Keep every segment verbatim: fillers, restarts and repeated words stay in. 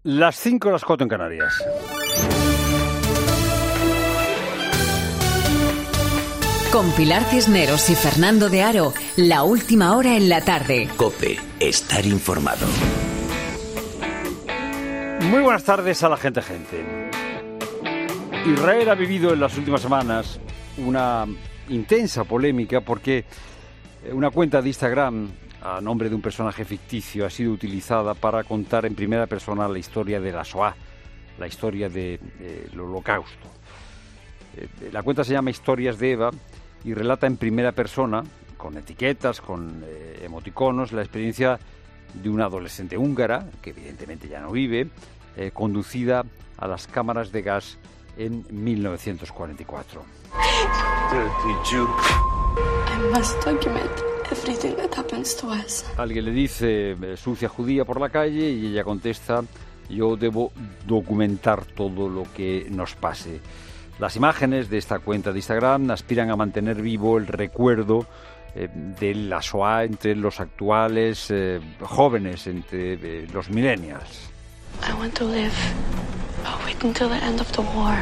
Las cinco, las cuatro en Canarias. Con Pilar Cisneros y Fernando de Aro, la última hora en la tarde. COPE, estar informado. Muy buenas tardes a la gente, gente. Israel ha vivido en las últimas semanas una intensa polémica porque una cuenta de Instagram a nombre de un personaje ficticio ha sido utilizada para contar en primera persona la historia de la Shoah, la historia del de, de Holocausto. Eh, la cuenta se llama Historias de Eva y relata en primera persona, con etiquetas, con eh, emoticonos, la experiencia de una adolescente húngara, que evidentemente ya no vive, eh, conducida a las cámaras de gas en mil novecientos cuarenta y cuatro. Alguien le dice eh, sucia judía por la calle y ella contesta: yo debo documentar todo lo que nos pase. Las imágenes de esta cuenta de Instagram aspiran a mantener vivo el recuerdo eh, de la Shoah entre los actuales eh, jóvenes, entre eh, los millennials. I want to live, but wait until the end of the war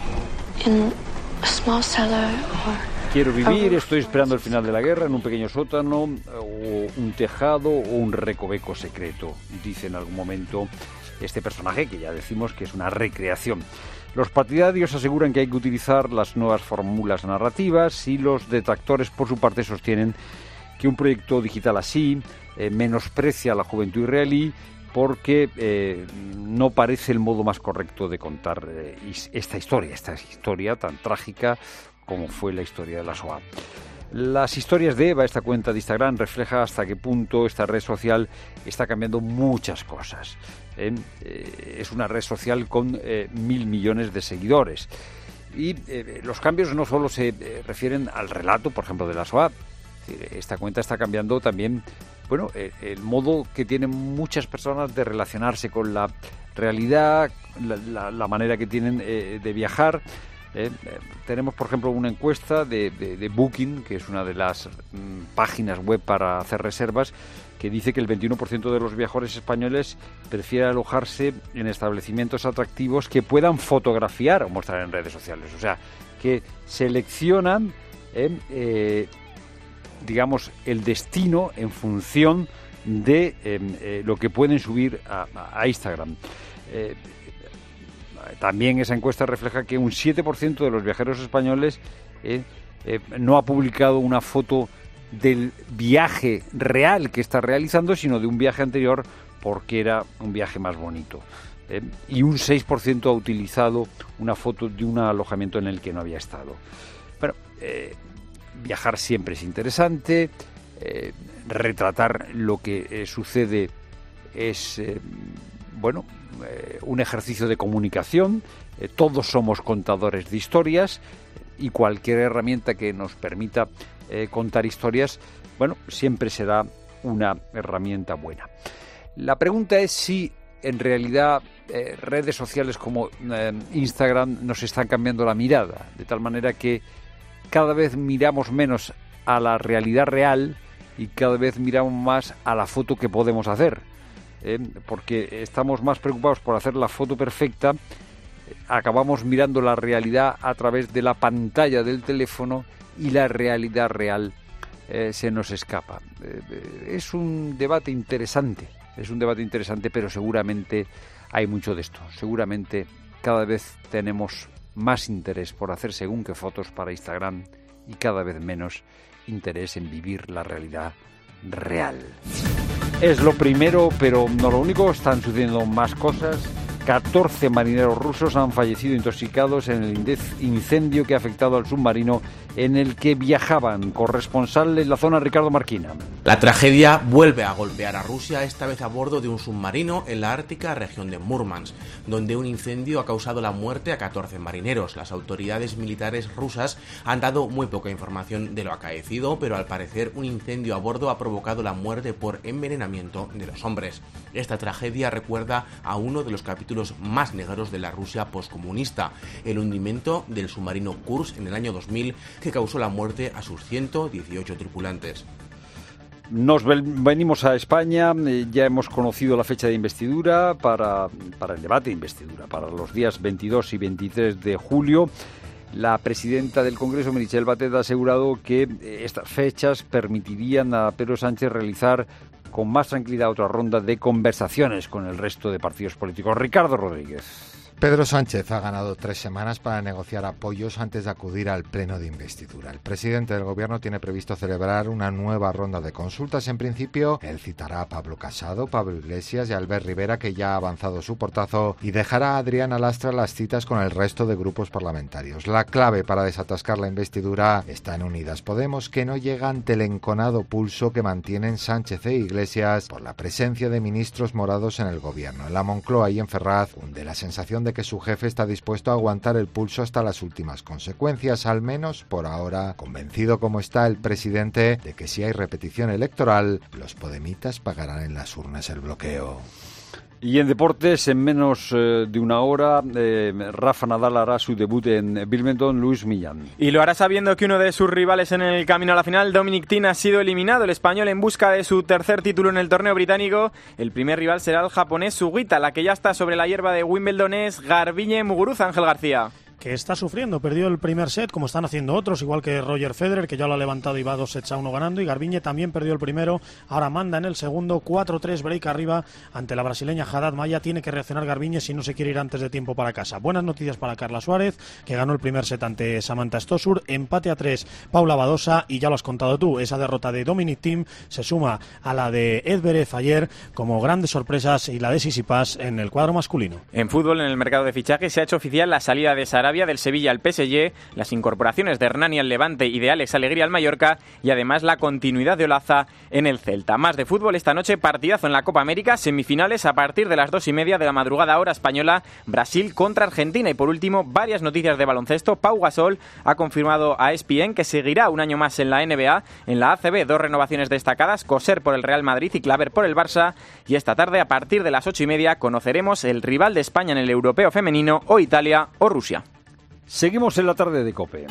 in a small cellar or Quiero vivir, estoy esperando el final de la guerra en un pequeño sótano, o un tejado o un recoveco secreto, dice en algún momento este personaje, que ya decimos que es una recreación. Los partidarios aseguran que hay que utilizar las nuevas fórmulas narrativas y los detractores, por su parte, sostienen que un proyecto digital así eh, menosprecia a la juventud israelí porque eh, no parece el modo más correcto de contar eh, esta historia, esta historia tan trágica como fue la historia de la Shoah. Las historias de Eva, esta cuenta de Instagram, refleja hasta qué punto esta red social está cambiando muchas cosas. ¿eh? Eh, es una red social con eh, mil millones de seguidores. Y eh, los cambios no solo se eh, refieren al relato, por ejemplo, de la Shoah. Esta cuenta está cambiando también, bueno, eh, el modo que tienen muchas personas de relacionarse con la realidad, la, la, la manera que tienen eh, de viajar. Eh, eh, tenemos, por ejemplo, una encuesta de, de, de Booking, que es una de las mm, páginas web para hacer reservas, que dice que el veintiuno por ciento de los viajeros españoles prefiere alojarse en establecimientos atractivos que puedan fotografiar o mostrar en redes sociales. O sea, que seleccionan, eh, eh, digamos, el destino en función de eh, eh, lo que pueden subir a, a Instagram. Eh, También esa encuesta refleja que un siete por ciento de los viajeros españoles eh, eh, no ha publicado una foto del viaje real que está realizando, sino de un viaje anterior porque era un viaje más bonito. Eh, y un seis por ciento ha utilizado una foto de un alojamiento en el que no había estado. Bueno, eh, viajar siempre es interesante, eh, retratar lo que eh, sucede es, eh, bueno, eh, un ejercicio de comunicación. Eh, todos somos contadores de historias y cualquier herramienta que nos permita eh, contar historias, bueno, siempre será una herramienta buena. La pregunta es si en realidad eh, redes sociales como eh, Instagram nos están cambiando la mirada, de tal manera que cada vez miramos menos a la realidad real y cada vez miramos más a la foto que podemos hacer. Eh, porque estamos más preocupados por hacer la foto perfecta, eh, acabamos mirando la realidad a través de la pantalla del teléfono y la realidad real eh, se nos escapa. Eh, eh, es un debate interesante, es un debate interesante, pero seguramente hay mucho de esto. Seguramente cada vez tenemos más interés por hacer según qué fotos para Instagram y cada vez menos interés en vivir la realidad real. Es lo primero, pero no lo único. Están sucediendo más cosas. catorce marineros rusos han fallecido intoxicados en el incendio que ha afectado al submarino en el que viajaban. Corresponsal en la zona, Ricardo Marquina. La tragedia vuelve a golpear a Rusia, esta vez a bordo de un submarino en la ártica región de Murmansk, donde un incendio ha causado la muerte a catorce marineros. Las autoridades militares rusas han dado muy poca información de lo acaecido, pero al parecer un incendio a bordo ha provocado la muerte por envenenamiento de los hombres. Esta tragedia recuerda a uno de los capítulos más negros de la Rusia poscomunista, el hundimiento del submarino Kursk en el año dos mil, que causó la muerte a sus ciento dieciocho tripulantes. Nos venimos a España, eh, ya hemos conocido la fecha de investidura para, para el debate de investidura, para los días veintidós y veintitrés de julio. La presidenta del Congreso, Meritxell Batet, ha asegurado que eh, estas fechas permitirían a Pedro Sánchez realizar con más tranquilidad otra ronda de conversaciones con el resto de partidos políticos. Ricardo Rodríguez. Pedro Sánchez ha ganado tres semanas para negociar apoyos antes de acudir al pleno de investidura. El presidente del Gobierno tiene previsto celebrar una nueva ronda de consultas. En principio, él citará a Pablo Casado, Pablo Iglesias y Albert Rivera, que ya ha avanzado su portazo, y dejará a Adriana Lastra las citas con el resto de grupos parlamentarios. La clave para desatascar la investidura está en Unidas Podemos, que no llega ante el enconado pulso que mantienen Sánchez e Iglesias por la presencia de ministros morados en el Gobierno. En la Moncloa y en Ferraz hunde la sensación de que su jefe está dispuesto a aguantar el pulso hasta las últimas consecuencias, al menos por ahora, convencido como está el presidente de que si hay repetición electoral, los podemitas pagarán en las urnas el bloqueo. Y en deportes, en menos eh, de una hora, eh, Rafa Nadal hará su debut en Wimbledon, Luis Millán. Y lo hará sabiendo que uno de sus rivales en el camino a la final, Dominic Thiem, ha sido eliminado. El español en busca de su tercer título en el torneo británico. El primer rival será el japonés Sugita. La que ya está sobre la hierba de Wimbledon es Garbiñe Muguruza. Ángel García. Que está sufriendo, perdió el primer set como están haciendo otros, igual que Roger Federer, que ya lo ha levantado y va dos sets a uno ganando, y Garbiñe también perdió el primero, ahora manda en el segundo, cuatro tres break arriba ante la brasileña Haddad Maia. Tiene que reaccionar Garbiñe si no se quiere ir antes de tiempo para casa. Buenas noticias para Carla Suárez, que ganó el primer set ante Samantha Stosur, empate a tres Paula Badosa, y ya lo has contado tú, esa derrota de Dominic Thiem se suma a la de Edverev ayer como grandes sorpresas, y la de Tsitsipas en el cuadro masculino. En fútbol, en el mercado de fichajes, se ha hecho oficial la salida de Sarabia del Sevilla al P S G, las incorporaciones de Hernani al Levante y de Alex Alegría al Mallorca, y además la continuidad de Olaza en el Celta. Más de fútbol esta noche, partidazo en la Copa América, semifinales a partir de las dos y media de la madrugada hora española, Brasil contra Argentina. Y por último, varias noticias de baloncesto. Pau Gasol ha confirmado a E S P N que seguirá un año más en la N B A. En la A C B, dos renovaciones destacadas, Coser por el Real Madrid y Claver por el Barça. Y esta tarde, a partir de las ocho y media, conoceremos el rival de España en el Europeo Femenino, o Italia o Rusia. Seguimos en la tarde de COPE.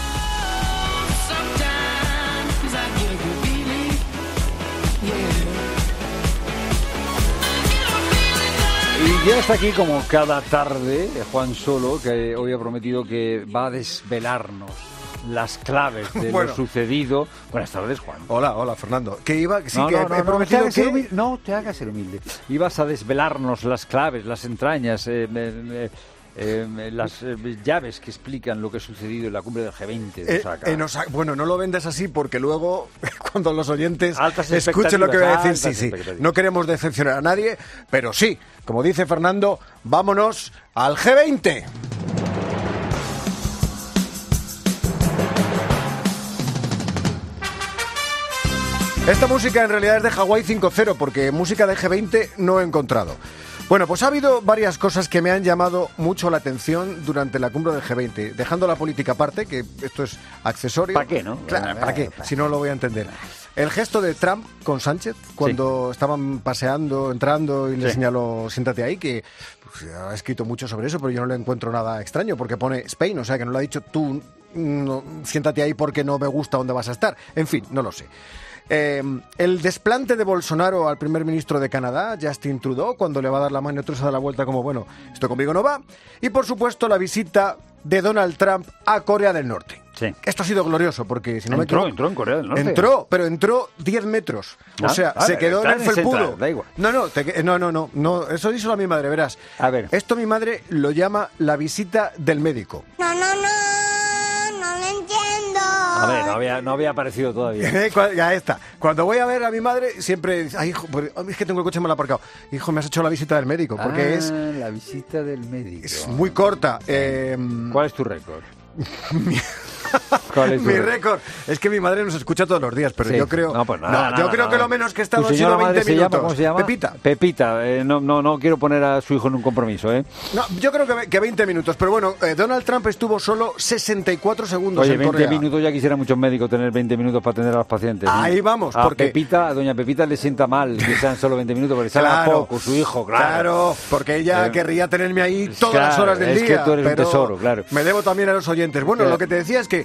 Y ya está aquí, como cada tarde, Juan Solo, que hoy ha prometido que va a desvelarnos las claves de bueno. lo sucedido. Buenas tardes, Juan. Hola, hola, Fernando. Que iba, sí, no, que no, no, he prometido no, te que... humilde. No, te hagas el humilde. Ibas a desvelarnos las claves, las entrañas, eh, eh, eh, las eh, llaves que explican lo que ha sucedido en la cumbre del G veinte de Osaka. Eh, en Osaka. Bueno, no lo vendes así porque luego, cuando los oyentes escuchen lo que voy a decir, sí, sí, no queremos decepcionar a nadie, pero sí, como dice Fernando, vámonos al G veinte. Esta música en realidad es de Hawái cinco cero, porque música de G veinte no he encontrado. Bueno, pues ha habido varias cosas que me han llamado mucho la atención durante la cumbre del G veinte, dejando la política aparte, que esto es accesorio. ¿Para qué, no? Claro, ¿para qué? Si no lo voy a entender. El gesto de Trump con Sánchez, cuando sí. estaban paseando, entrando, y le sí. señaló, siéntate ahí, que pues, ha escrito mucho sobre eso, pero yo no le encuentro nada extraño, porque pone Spain, o sea, que no le ha dicho tú, no, siéntate ahí porque no me gusta dónde vas a estar. En fin, no lo sé. Eh, el desplante de Bolsonaro al primer ministro de Canadá, Justin Trudeau, cuando le va a dar la mano y otro se da la vuelta como, bueno, esto conmigo no va. Y por supuesto la visita de Donald Trump a Corea del Norte. Sí. Esto ha sido glorioso porque si no entró, me equivoco, entró en Corea del Norte. Entró, pero entró diez metros. ¿Ah? O sea, ah, se quedó en el felpudo. Da igual. No, no, te, no, no, no, no, eso hizo a mi madre, verás. A ver. Esto mi madre lo llama la visita del médico. No, no, no, no lo entiendo. A ver, no había, no había aparecido todavía. Ya está. Cuando voy a ver a mi madre, siempre dice, ay, hijo, es que tengo el coche mal aparcado. Hijo, me has hecho la visita del médico, porque ah, es... la visita del médico. Es muy corta. Eh, ¿Cuál es tu récord? ¿Cuál es mi récord? Es que mi madre nos escucha todos los días, pero sí. yo creo... No, pues nada, no, nada, yo nada, creo nada. que lo menos que he estado han sido veinte minutos. Llama, ¿cómo se llama? Pepita. Pepita. Eh, no, no, no quiero poner a su hijo en un compromiso, ¿eh? No, yo creo que, que veinte minutos, pero bueno, eh, Donald Trump estuvo solo sesenta y cuatro segundos Oye, en veinte Corea. minutos, ya quisiera muchos médicos tener veinte minutos para atender a los pacientes. Ahí ¿sí? vamos, a porque... Pepita, a doña Pepita le sienta mal que sean solo veinte minutos, porque sale claro, poco su hijo, claro. Claro, porque ella eh, querría tenerme ahí todas claro, las horas del es día. Que tú eres pero un tesoro, claro. Me debo también a los oyentes. Bueno, claro. lo que te decía es que la visita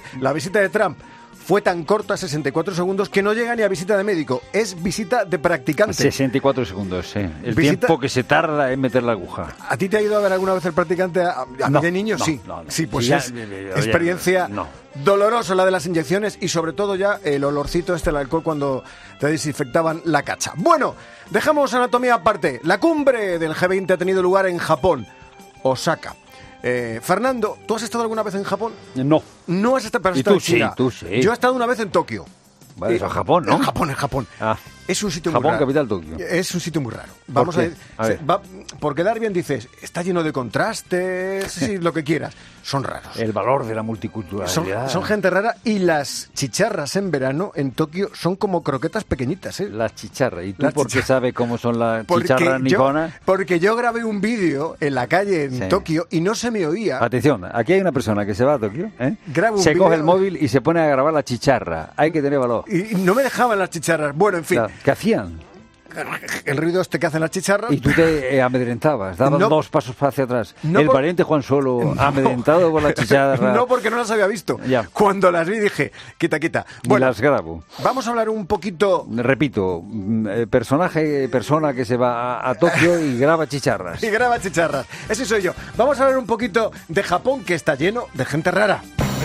visita de Trump fue tan corta, sesenta y cuatro segundos, que no llega ni a visita de médico. Es visita de practicante. sesenta y cuatro segundos, sí. El Visita... tiempo que se tarda en meter la aguja. ¿A ti te ha ido a ver alguna vez el practicante? A, a no, mí de niño, no, sí. No, no. Sí, pues sí, es ya, ya, ya, experiencia no. dolorosa la de las inyecciones y sobre todo ya el olorcito este del alcohol cuando te desinfectaban la cacha. Bueno, dejamos anatomía aparte. La cumbre del G veinte ha tenido lugar en Japón, Osaka. Eh, Fernando, ¿tú has estado alguna vez en Japón? No. No has estado, pero has ¿Y estado tú en China. sí, tú sí. Yo he estado una vez en Tokio. Vale, eso es Japón, ¿no? En Japón, en Japón. Ah. Es un sitio Japón, muy raro. capital Tokio. Es un sitio muy raro. Vamos ¿Por qué? a, A ver. ver. Va, por quedar bien dices, está lleno de contrastes, sí, lo que quieras. Son raros. El valor de la multiculturalidad. Son, son gente rara y las chicharras en verano en Tokio son como croquetas pequeñitas, ¿eh? Las chicharras. ¿Y tú Las por qué chicharras. sabes cómo son las Porque chicharras yo, niponas? porque yo grabé un vídeo en la calle en Sí. Tokio y no se me oía. Atención, aquí hay una persona que se va a Tokio, ¿eh? Graba un se coge vídeo. el móvil y se pone a grabar la chicharra. Hay que tener valor. Y no me dejaban las chicharras. Bueno, en fin. Claro, ¿qué hacían? El ruido este que hacen las chicharras. Y tú te eh, amedrentabas, dabas No. dos pasos hacia atrás. No el por- valiente Juan Solo, amedrentado por la chicharra. No, porque no las había visto. Ya. Cuando las vi dije, quita, quita. Y Bueno, las grabo. vamos a hablar un poquito Repito, mm, eh, personaje, persona que se va a, a Tokio y graba chicharras. y graba chicharras. Ese soy yo. Vamos a hablar un poquito de Japón, que está lleno de gente rara.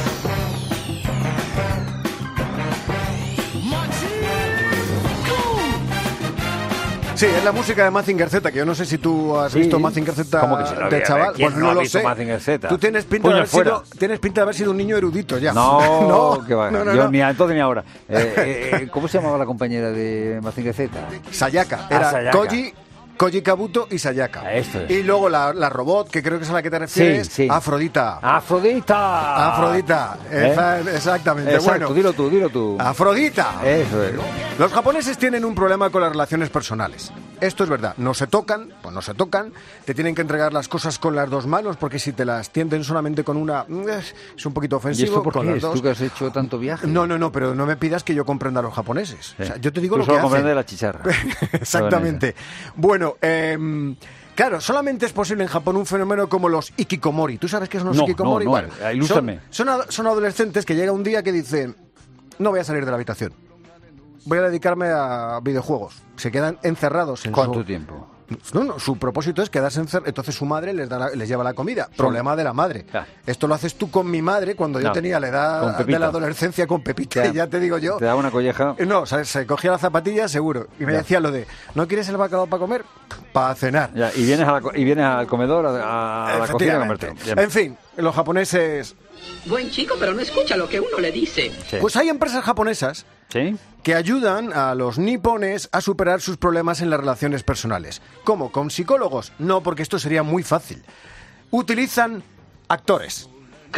Sí, es la música de Mazinger Z, que yo no sé si tú has Sí. visto Mazinger Z ¿Cómo que se lo de había? chaval. ¿Quién Pues no no ha lo visto sé. Mazinger Z? Tú tienes pinta, Puño de haber fuera. sido, tienes pinta de haber sido un niño erudito ya. No, no, que va. no, no, Yo no. ni a entonces ni ahora. Eh, eh, ¿Cómo se llamaba la compañera de Mazinger Z? Sayaka. Ah, Era Sayaka. Koji, Koji Kabuto y Sayaka. Ah, esto es. Y luego la, la robot, que creo que es a la que te refieres, Sí, sí. Afrodita. ¡Afrodita! Afrodita. ¿Eh? Esa- exactamente. Exacto, Bueno, dilo tú, dilo tú. Afrodita. Eso es. Los japoneses tienen un problema con las relaciones personales. Esto es verdad. No se tocan, pues no se tocan. Te tienen que entregar las cosas con las dos manos, porque si te las tienden solamente con una, eh, es un poquito ¿Y ofensivo. esto por con qué las es? dos. ¿Tú que has hecho tanto viaje? No, no, no, pero no me pidas que yo comprenda a los japoneses. Sí. O sea, yo te digo Tú lo solo que hacen. comprendes la chicharra. Exactamente. Bueno, eh, claro, solamente es posible en Japón un fenómeno como los ikikomori. ¿Tú sabes qué son los No, ikikomori? no, no, Bueno, eh, ilústrame. Son, son, ad- son adolescentes que llega un día que dicen, no voy a salir de la habitación. Voy a dedicarme a videojuegos. Se quedan encerrados en ¿Cuánto su... tiempo? No, no, su propósito es quedarse encerrados. Entonces su madre les, da la- les lleva la comida. Problema de la madre. Ya. Esto lo haces tú con mi madre cuando yo No, tenía la con edad Pepito. de la adolescencia con Pepito. Ya. Y ya te digo yo... Te da una colleja. Eh, No, se, se cogía la zapatilla seguro. Y me Ya. decía lo de, ¿no quieres el bacalao para comer? Para cenar. Ya, y vienes, a la co- y vienes al comedor, a, a la cocina a Efectivamente. comerte. Bien. En fin, los japoneses... Buen chico, pero no escucha lo que uno le dice. Sí. Pues hay empresas japonesas ¿Sí? que ayudan a los nipones a superar sus problemas en las relaciones personales. ¿Cómo? ¿Con psicólogos? No, porque esto sería muy fácil. Utilizan actores.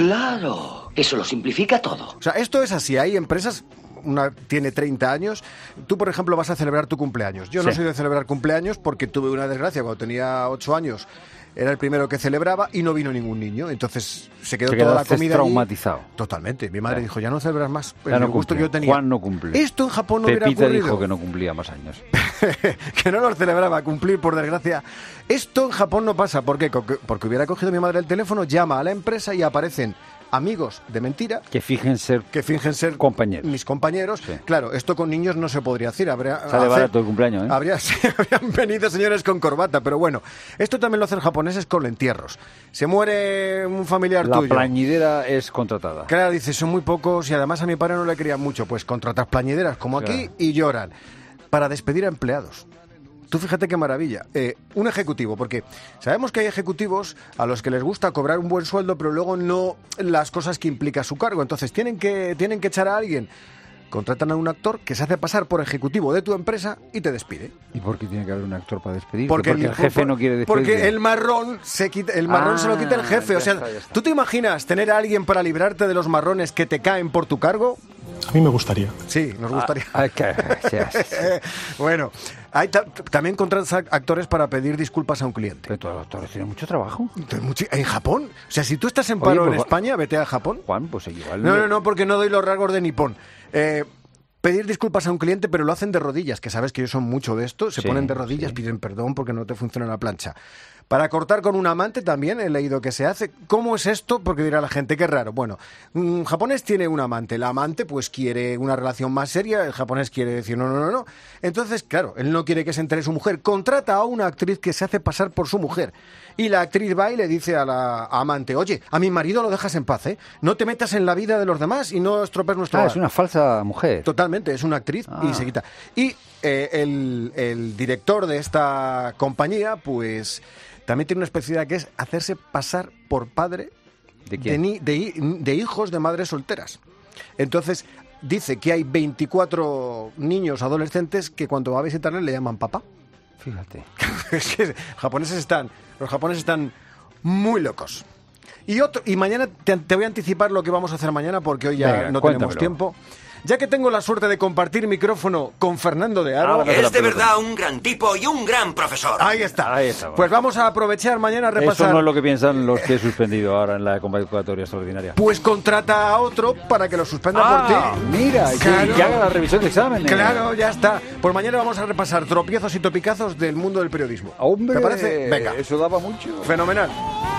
Claro, eso lo simplifica todo. O sea, esto es así. Hay empresas... Una tiene treinta años. Tú, por ejemplo, vas a celebrar tu cumpleaños. Yo no Sí. soy de celebrar cumpleaños porque tuve una desgracia cuando tenía ocho años. Era el primero que celebraba y no vino ningún niño. Entonces se quedó Te toda la quedaste comida allí. traumatizado. Totalmente. Mi madre Claro. dijo, ya no celebras más. Ya el no gusto cumple. que yo tenía. Juan no cumple. Esto en Japón no Pepita hubiera ocurrido. dijo que no cumplía más años. que no los celebraba, cumplir por desgracia. Esto en Japón no pasa. ¿Por qué? Porque porque hubiera cogido mi madre el teléfono, llama a la empresa y aparecen amigos de mentira Que fijen ser que fingen ser compañeros. mis compañeros. Sí. Claro, esto con niños no se podría hacer. Habría, Sale hacer- barato el cumpleaños, ¿eh? habría, sí, habrían venido señores con corbata, pero bueno, esto también lo hacen japoneses con entierros. Se muere un familiar La tuyo. plañidera es contratada. Claro, dice, son muy pocos y además a mi padre no le querían mucho. Pues contratas plañideras como aquí Claro. y lloran para despedir a empleados. Tú fíjate qué maravilla. Eh, un ejecutivo, porque sabemos que hay ejecutivos a los que les gusta cobrar un buen sueldo, pero luego no las cosas que implica su cargo. Entonces tienen que, tienen que echar a alguien. Contratan a un actor que se hace pasar por ejecutivo de tu empresa y te despide. ¿Y por qué tiene que haber un actor para despedirte? Porque, Porque, el jefe por- no quiere despedirte. Porque el marrón se quita, el marrón Ah, se lo quita el jefe. O ya sea, está, ya está. ¿tú te imaginas tener a alguien para librarte de los marrones que te caen por tu cargo? A mí me gustaría. Sí, nos gustaría. Ah, que- sí, sí. Bueno, hay ta- también contratas a actores para pedir disculpas a un cliente. Pero todos los actores tienen mucho trabajo. Entonces, muchi- ¿En Japón? O sea, si tú estás en Oye, paro pues, en va- España, vete a Japón. Juan, pues igual. No, no, no, porque no doy los rasgos de nipón. Eh, pedir disculpas a un cliente, pero lo hacen de rodillas, que sabes que ellos son mucho de esto. Se Sí, ponen de rodillas, sí. piden perdón porque no te funciona la plancha. Para cortar con un amante también he leído que se hace. ¿Cómo es esto? Porque dirá la gente, qué raro. Bueno, un japonés tiene un amante. El amante pues quiere una relación más seria. El japonés quiere decir no, no, no, no. Entonces, claro, él no quiere que se entere su mujer. Contrata a una actriz que se hace pasar por su mujer. Y la actriz va y le dice a la amante, oye, a mi marido lo dejas en paz, ¿eh? No te metas en la vida de los demás y no estropees nuestro Ah, hogar. es una falsa mujer. Totalmente, es una actriz Ah. y se quita. Y eh, el, el director de esta compañía, pues también tiene una especialidad que es hacerse pasar por padre ¿De de, quién? ni- de hi- de hijos de madres solteras. Entonces, dice que hay veinticuatro niños adolescentes que cuando va a visitarle le llaman papá. Fíjate. Es que los japoneses están, los japoneses están muy locos. Y otro, y mañana te, te voy a anticipar lo que vamos a hacer mañana porque hoy ya Venga, no cuéntamelo. tenemos tiempo. Ya que tengo la suerte de compartir micrófono con Fernando de Aro. Es de verdad un gran tipo y un gran profesor. Ahí está. Ahí está, bueno. Pues vamos a aprovechar mañana a repasar. Eso no es lo que piensan los que he suspendido ahora en la convocatoria extraordinaria. Pues contrata a otro para que lo suspenda Ah, por ti. mira, y que- Claro. y que haga la revisión de exámenes. Claro, ya está. Pues mañana vamos a repasar tropiezos y topicazos del mundo del periodismo. Hombre, ¿Te parece? Venga. eso daba mucho. Fenomenal.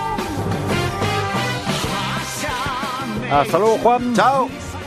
Hasta luego, Juan. Chao.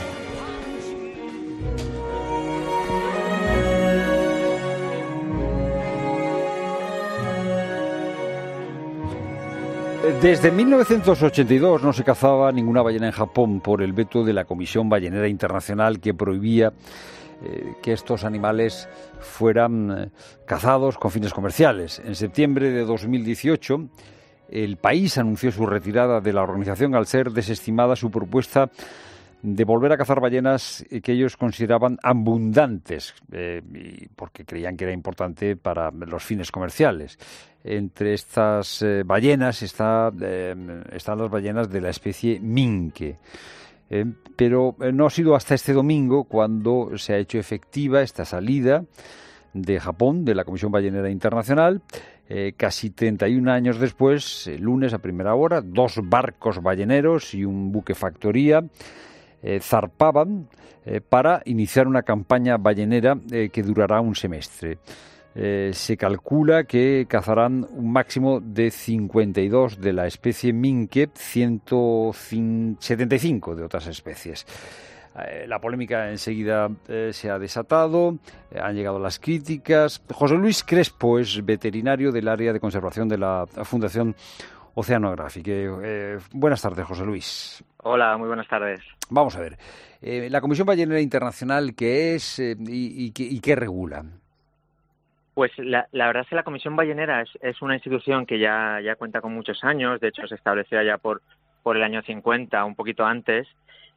Desde mil novecientos ochenta y dos no se cazaba ninguna ballena en Japón por el veto de la Comisión Ballenera Internacional que prohibía eh, que estos animales fueran eh, cazados con fines comerciales. En septiembre de dos mil dieciocho, el país anunció su retirada de la organización al ser desestimada su propuesta de volver a cazar ballenas que ellos consideraban abundantes, eh, y porque creían que era importante para los fines comerciales. Entre estas eh, ballenas está, eh, están las ballenas de la especie minke. Eh, pero eh, no ha sido hasta este domingo cuando se ha hecho efectiva esta salida de Japón, de la Comisión Ballenera Internacional. Eh, casi treinta y un años después, el lunes a primera hora, dos barcos balleneros y un buque factoría eh, zarpaban eh, para iniciar una campaña ballenera eh, que durará un semestre. Eh, se calcula que cazarán un máximo de cincuenta y dos de la especie minke, ciento setenta y cinco de otras especies. Eh, la polémica enseguida eh, se ha desatado, eh, han llegado las críticas. José Luis Crespo es veterinario del área de conservación de la Fundación Oceanográfica. Eh, buenas tardes, José Luis. Hola, muy buenas tardes. Vamos a ver, eh, la Comisión Ballenera Internacional, ¿qué es eh, y, y, qué, y qué regula? Pues la, la verdad es que la Comisión Ballenera es, es una institución que ya, ya cuenta con muchos años. De hecho, se estableció ya por, por el año cincuenta, un poquito antes.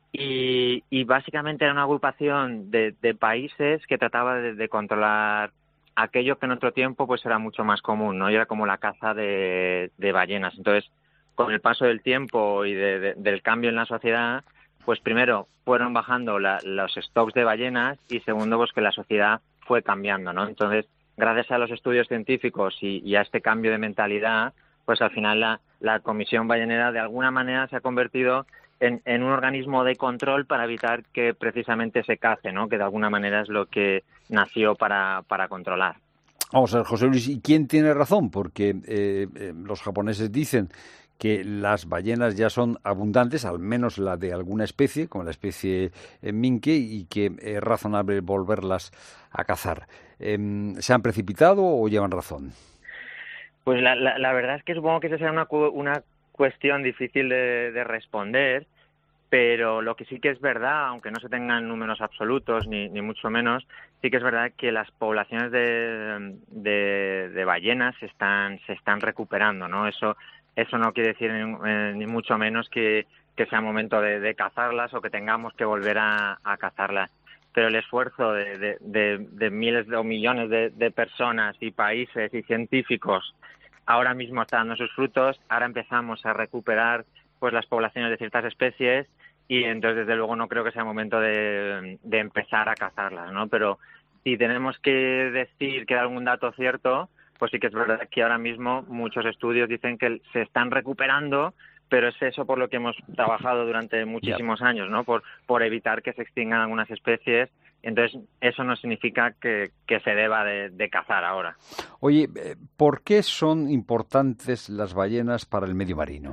Y, y básicamente era una agrupación de, de países que trataba de, de controlar aquello que en otro tiempo pues era mucho más común, ¿no? Y era como la caza de, de ballenas. Entonces, con el paso del tiempo y de, de, del cambio en la sociedad, pues primero fueron bajando la, los stocks de ballenas y segundo, pues que la sociedad fue cambiando, ¿no? Entonces, gracias a los estudios científicos y, y a este cambio de mentalidad, pues al final la, la Comisión Ballenera de alguna manera se ha convertido en, en un organismo de control para evitar que precisamente se cace, ¿no? Que de alguna manera es lo que nació para, para controlar. Vamos a ver, José Luis, ¿y quién tiene razón? Porque eh, eh, los japoneses dicen que las ballenas ya son abundantes, al menos la de alguna especie, como la especie eh, minke, y que es razonable volverlas a cazar. Eh, ¿Se han precipitado o llevan razón? Pues la, la, la verdad es que supongo que esa será una, una cuestión difícil de, de responder, pero lo que sí que es verdad, aunque no se tengan números absolutos ni, ni mucho menos, sí que es verdad que las poblaciones de, de, de ballenas se están, se están recuperando, ¿no? Eso Eso no quiere decir ni, eh, ni mucho menos que, que sea momento de, de cazarlas o que tengamos que volver a, a cazarlas. Pero el esfuerzo de, de, de, de miles o millones de, de personas y países y científicos ahora mismo está dando sus frutos. Ahora empezamos a recuperar pues las poblaciones de ciertas especies y entonces desde luego no creo que sea momento de, de empezar a cazarlas, ¿no? Pero si tenemos que decir que hay algún dato cierto, pues sí que es verdad que ahora mismo muchos estudios dicen que se están recuperando, pero es eso por lo que hemos trabajado durante muchísimos yeah. años, ¿no? Por, por evitar que se extingan algunas especies. Entonces, eso no significa que, que se deba de, de cazar ahora. Oye, ¿por qué son importantes las ballenas para el medio marino?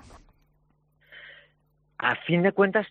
A fin de cuentas,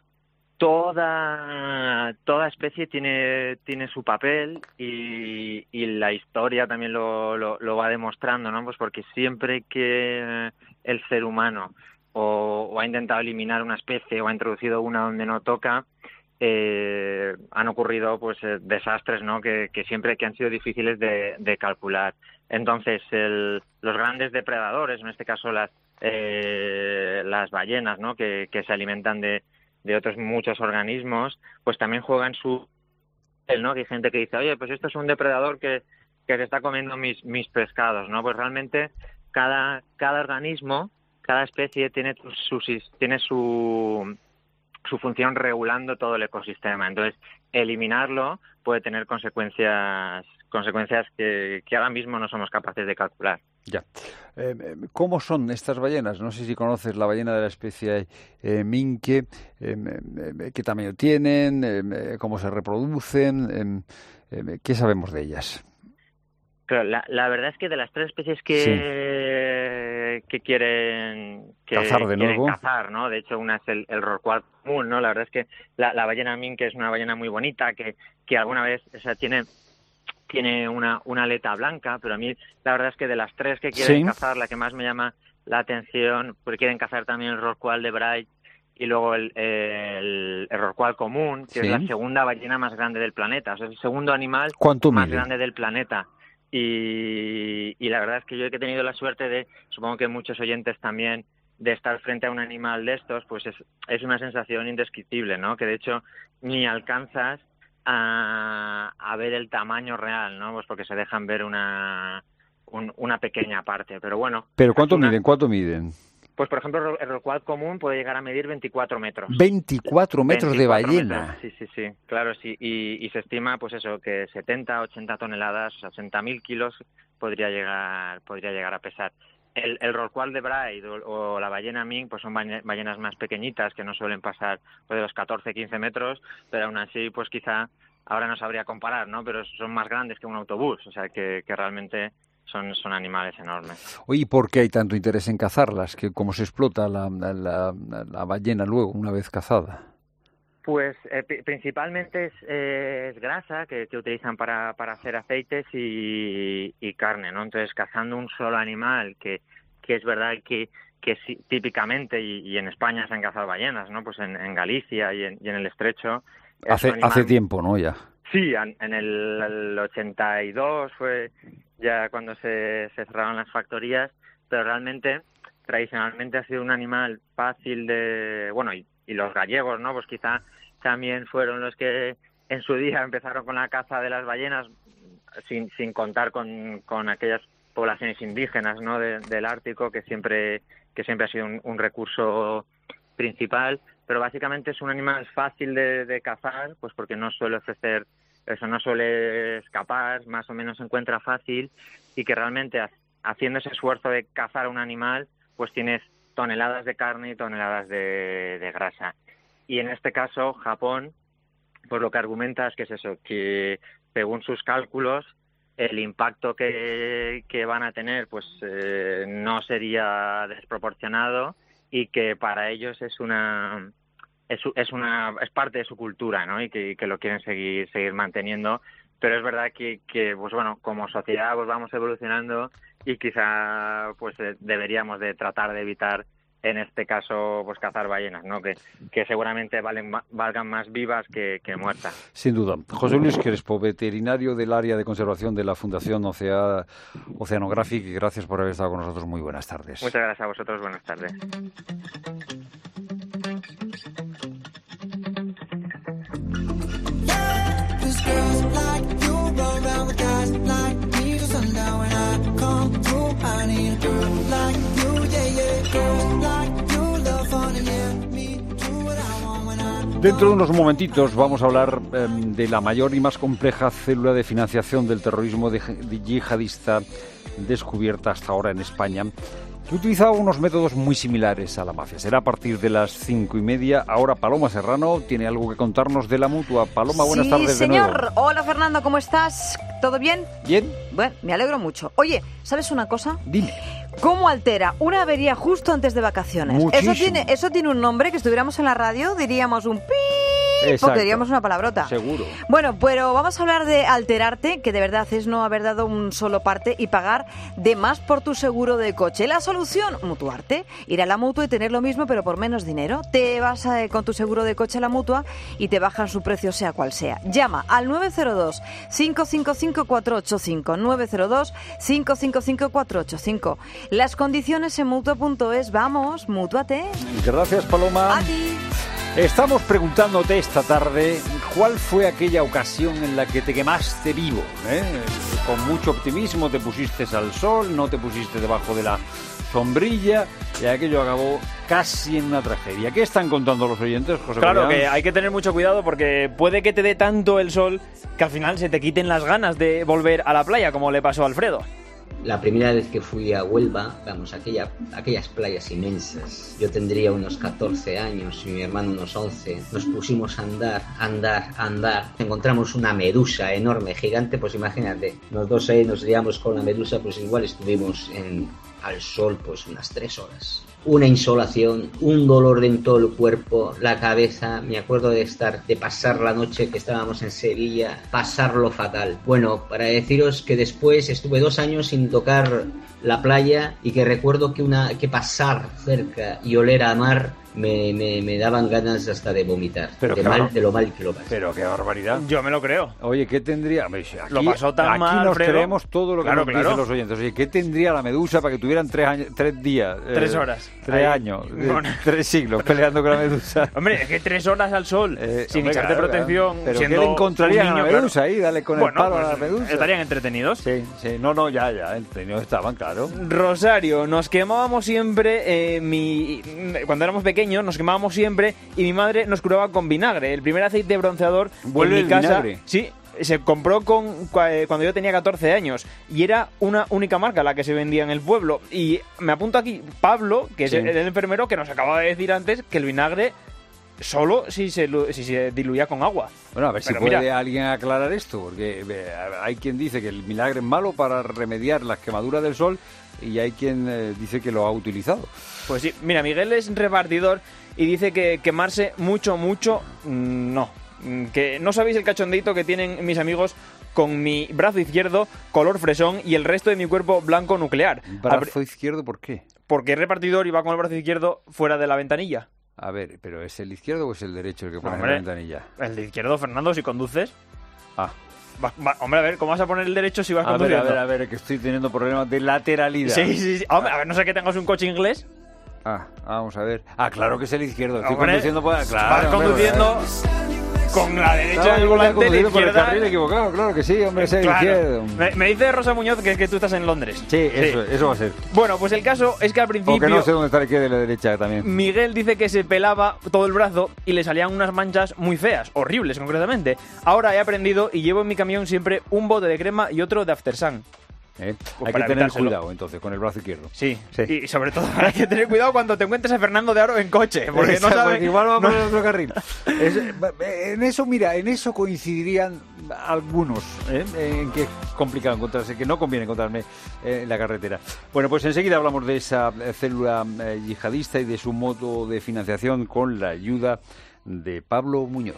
toda toda especie tiene tiene su papel y, y la historia también lo, lo, lo va demostrando, ¿no? Pues porque siempre que el ser humano o, o ha intentado eliminar una especie o ha introducido una donde no toca, Eh, han ocurrido pues eh, desastres, ¿no? Que, que siempre que han sido difíciles de, de calcular. Entonces el, los grandes depredadores, en este caso las eh, las ballenas, ¿no? Que, que se alimentan de, de otros muchos organismos, pues también juegan su papel, ¿no? Que hay gente que dice, oye, pues esto es un depredador que, que se está comiendo mis mis pescados, ¿no? Pues realmente cada cada organismo, cada especie tiene su tiene su su función regulando todo el ecosistema. Entonces, eliminarlo puede tener consecuencias consecuencias que, que ahora mismo no somos capaces de calcular. Ya. Eh, ¿Cómo son estas ballenas? No sé si conoces la ballena de la especie eh, minke, eh, eh, qué tamaño tienen, eh, cómo se reproducen, eh, eh, ¿qué sabemos de ellas? Pero la, la verdad es que de las tres especies que sí. que quieren que cazar de quieren nuevo, cazar, ¿no? De hecho, una es el, el rorcual común, ¿no? La verdad es que la, la ballena minke es una ballena muy bonita que, que alguna vez, o sea, tiene tiene una, una aleta blanca, pero a mí la verdad es que de las tres que quieren sí. cazar, la que más me llama la atención, porque quieren cazar también el rorcual de Bright y luego el, el, el rorcual común, que sí. es la segunda ballena más grande del planeta, o sea, es el segundo animal más mide? grande del planeta. Y, y la verdad es que yo he tenido la suerte de, supongo que muchos oyentes también, de estar frente a un animal de estos, pues es, es una sensación indescriptible, ¿no? Que de hecho ni alcanzas a, a ver el tamaño real, ¿no? Pues porque se dejan ver una, un, una pequeña parte, pero bueno. ¿Pero cuánto una... miden? ¿Cuánto miden? Pues, por ejemplo, el rorcual común puede llegar a medir veinticuatro metros. ¿veinticuatro metros de ballena? Metros. Sí, sí, sí, claro, sí. Y, y se estima, pues eso, que setenta, ochenta toneladas, o sea, ochenta mil kilos podría llegar podría llegar a pesar. El, el rorcual de Bright o, o la ballena mink, pues son ballenas más pequeñitas que no suelen pasar pues, de los catorce, quince metros, pero aún así, pues quizá ahora no sabría comparar, ¿no? Pero son más grandes que un autobús, o sea, que, que realmente... Son, son animales enormes. Oye, ¿y por qué hay tanto interés en cazarlas? ¿Que ¿Cómo se explota la, la, la ballena luego, una vez cazada? Pues eh, principalmente es, eh, es grasa que, que utilizan para, para hacer aceites y, y carne, ¿no? Entonces, cazando un solo animal, que, que es verdad que, que sí, típicamente, y, y en España se han cazado ballenas, ¿no? Pues en, en Galicia y en, y en el Estrecho. Hace, animal... hace tiempo, ¿no? Ya. Sí, en, en el, el ochenta y dos fue ya cuando se, se cerraron las factorías, pero realmente, tradicionalmente ha sido un animal fácil de... Bueno, y, y los gallegos, ¿no? Pues quizá también fueron los que en su día empezaron con la caza de las ballenas, sin, sin contar con, con aquellas poblaciones indígenas, ¿no? De, del Ártico, que siempre, que siempre ha sido un, un recurso principal, pero básicamente es un animal fácil de, de cazar, pues porque no suele ofrecer, eso no suele escapar, más o menos se encuentra fácil, y que realmente haciendo ese esfuerzo de cazar a un animal, pues tienes toneladas de carne y toneladas de, de grasa. Y en este caso, Japón, pues lo que argumenta es que es eso, que según sus cálculos, el impacto que, que van a tener pues eh, no sería desproporcionado, y que para ellos es una es, es una es parte de su cultura, ¿no? Y que, que lo quieren seguir seguir manteniendo, pero es verdad que, que pues bueno, como sociedad pues vamos evolucionando y quizá pues eh, deberíamos de tratar de evitar en este caso pues cazar ballenas, ¿no? Que, que seguramente valen valgan más vivas que, que muertas. Sin duda. José Luis Crespo, veterinario del área de conservación de la Fundación Ocea, Oceanographic, gracias por haber estado con nosotros. Muy buenas tardes. Muchas gracias a vosotros. Buenas tardes. Dentro de unos momentitos vamos a hablar eh, de la mayor y más compleja célula de financiación del terrorismo de, de yihadista descubierta hasta ahora en España, que utilizaba unos métodos muy similares a la mafia. Será a partir de las cinco y media. Ahora Paloma Serrano tiene algo que contarnos de la Mutua. Paloma, buenas sí, tardes de nuevo. señor. Hola, Fernando, ¿cómo estás? ¿Todo bien? Bien. Bueno, me alegro mucho. Oye, ¿sabes una cosa? Dime. ¿Cómo altera una avería justo antes de vacaciones? Muchísimo. Eso tiene, eso tiene un nombre, que estuviéramos en la radio, diríamos un pi. Exacto. Porque diríamos una palabrota. Seguro. Bueno, pero vamos a hablar de alterarte, que de verdad es no haber dado un solo parte y pagar de más por tu seguro de coche. La solución, mutuarte. Ir a la Mutua y tener lo mismo, pero por menos dinero. Te vas a, con tu seguro de coche a la Mutua y te bajan su precio, sea cual sea. Llama al nueve cero dos, cinco cinco cinco, cuatro ocho cinco. nueve cero dos, cinco cinco cinco, cuatro ocho cinco. Las condiciones en mutua punto es. Vamos, mútuate. Gracias, Paloma. A ti. Estamos preguntándote esta tarde cuál fue aquella ocasión en la que te quemaste vivo, ¿eh? Con mucho optimismo te pusiste al sol, no te pusiste debajo de la sombrilla y aquello acabó casi en una tragedia. ¿Qué están contando los oyentes, José Claro, Julián? que hay que tener mucho cuidado porque puede que te dé tanto el sol que al final se te quiten las ganas de volver a la playa, como le pasó a Alfredo. La primera vez que fui a Huelva, vamos, aquella, aquellas playas inmensas, yo tendría unos catorce años y mi hermano unos once, nos pusimos a andar, andar, andar, encontramos una medusa enorme, gigante, pues imagínate, los dos ahí nos liamos con la medusa, pues igual estuvimos en, al sol pues unas tres horas. Una insolación, un dolor en todo el cuerpo, la cabeza, me acuerdo de estar, de pasar la noche que estábamos en Sevilla, pasarlo fatal. Bueno, para deciros que después estuve dos años sin tocar la playa y que recuerdo que una que pasar cerca y oler a mar me, me, me daban ganas hasta de vomitar, Pero de, claro, mal, de lo mal que lo pasé. Pero qué barbaridad. Yo me lo creo. Oye, ¿qué tendría? Aquí, Lo pasó tan aquí mal, nos Alfredo. creemos todo lo que Claro, nos claro. dicen los oyentes. Oye, ¿qué tendría la medusa para que tuvieran tres, años, tres días? Tres eh, horas. Tres Ahí. años. eh, Bueno. Tres siglos peleando con la medusa. Hombre, es que tres horas al sol, Eh, sin hombre, echarte claro, protección, claro. Pero siendo ¿qué le encontrarían un a niño, la medusa claro. ahí? Dale con Bueno, el palo pues, a la medusa. estarían entretenidos. Sí, sí. No, no, ya, ya. Entretenidos estaban, claro. Rosario, nos quemábamos siempre, eh, mi, cuando éramos pequeños, nos quemábamos siempre y mi madre nos curaba con vinagre. El primer aceite bronceador ¿Vuelve en mi el casa, vinagre? sí, se compró con cuando yo tenía catorce años y era una única marca la que se vendía en el pueblo. Y me apunto aquí, Pablo, que es Sí. el, el enfermero, que nos acaba de decir antes que el vinagre solo si se, lu- si se diluía con agua. Bueno, a ver Pero si puede mira, alguien aclarar esto, porque eh, hay quien dice que el vinagre es malo para remediar las quemaduras del sol y hay quien eh, dice que lo ha utilizado. pues sí, mira, Miguel es repartidor y dice que quemarse mucho, mucho, mm, no. Mm, Que no sabéis el cachondeito que tienen mis amigos con mi brazo izquierdo color fresón y el resto de mi cuerpo blanco nuclear. ¿Brazo izquierdo por qué? Porque es repartidor y va con el brazo izquierdo fuera de la ventanilla. A ver, ¿pero es el izquierdo o es el derecho el que pone en Hombre, la ventanilla? El de izquierdo, Fernando, si conduces. Ah. Va- va- hombre, a ver, ¿cómo vas a poner el derecho si vas A ver, a conduciendo? ver, a ver, que estoy teniendo problemas de lateralidad. Sí, sí, sí. Hombre, a ver, no sé que tengas un coche inglés. Ah, vamos a ver. Ah, claro que es el izquierdo. Estoy Hombre, conduciendo por... Claro, vas hombre, conduciendo pues, con la derecha Estaba del yo volante, la conduciendo por el izquierda... carril equivocado, claro que sí, hombre, es el Claro. izquierdo. Me, me dice Rosa Muñoz que, que tú estás en Londres. Sí, eso, eso va a ser. Bueno, pues el caso es que al O que principio no sé dónde está la izquierda y la derecha también. Miguel dice que se pelaba todo el brazo y le salían unas manchas muy feas, horribles concretamente. Ahora he aprendido y llevo en mi camión siempre un bote de crema y otro de After Sun. ¿Eh? Pues Hay que para tener evitárselo. cuidado entonces con el brazo izquierdo. Sí, Sí. y sobre todo hay que tener cuidado cuando te encuentres a Fernando de Aro en coche, porque no Exacto, sabe... porque igual va por no- el otro carril. Es- en eso, mira, en eso coincidirían algunos, ¿eh? En que es complicado encontrarse, que no conviene encontrarme eh, en la carretera. Bueno, pues enseguida hablamos de esa eh, célula eh, yihadista y de su modo de financiación con la ayuda de Pablo Muñoz.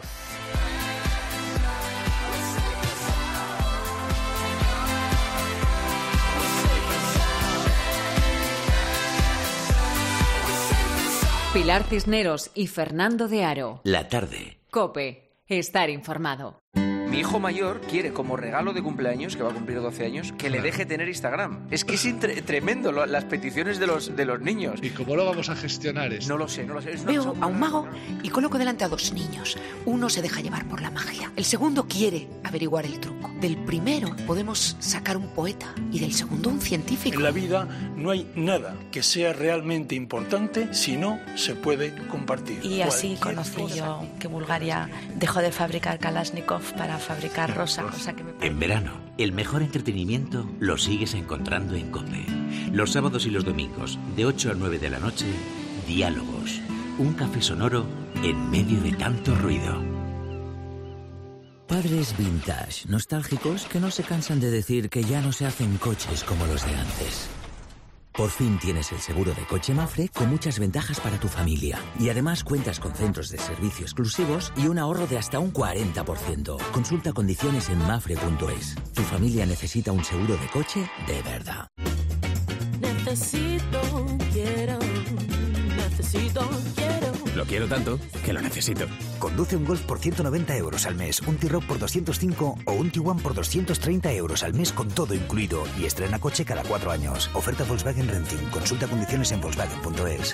Pilar Cisneros y Fernando de Aro. La tarde. COPE. Estar informado. Mi hijo mayor quiere, como regalo de cumpleaños, que va a cumplir doce años, que le deje tener Instagram. Es que es intre- tremendo lo- las peticiones de los, de los niños. ¿Y cómo lo vamos a gestionar esto? No lo sé, no lo sé. Es una Veo cosa- a un mago y coloco delante a dos niños. Uno se deja llevar por la magia. El segundo quiere averiguar el truco. Del primero podemos sacar un poeta y del segundo un científico. En la vida no hay nada que sea realmente importante si no se puede compartir. Y así Cualquier conocí cosa. yo que Bulgaria dejó de fabricar Kalashnikov para fabricar rosa, cosa que me... En verano, el mejor entretenimiento lo sigues encontrando en COPE. Los sábados y los domingos, de ocho a nueve de la noche, Diálogos. Un café sonoro en medio de tanto ruido. Padres vintage, nostálgicos que no se cansan de decir que ya no se hacen coches como los de antes. Por fin tienes el seguro de coche Mapfre con muchas ventajas para tu familia. Y además cuentas con centros de servicio exclusivos y un ahorro de hasta un cuarenta por ciento. Consulta condiciones en mapfre punto es. Tu familia necesita un seguro de coche de verdad. Necesito, quiero, necesito, quiero. Lo quiero tanto que lo necesito. Conduce un Golf por ciento noventa euros al mes, un T-Roc por doscientos cinco o un Tiguan por doscientos treinta euros al mes con todo incluido y estrena coche cada cuatro años. Oferta Volkswagen Renting. Consulta condiciones en volkswagen punto es.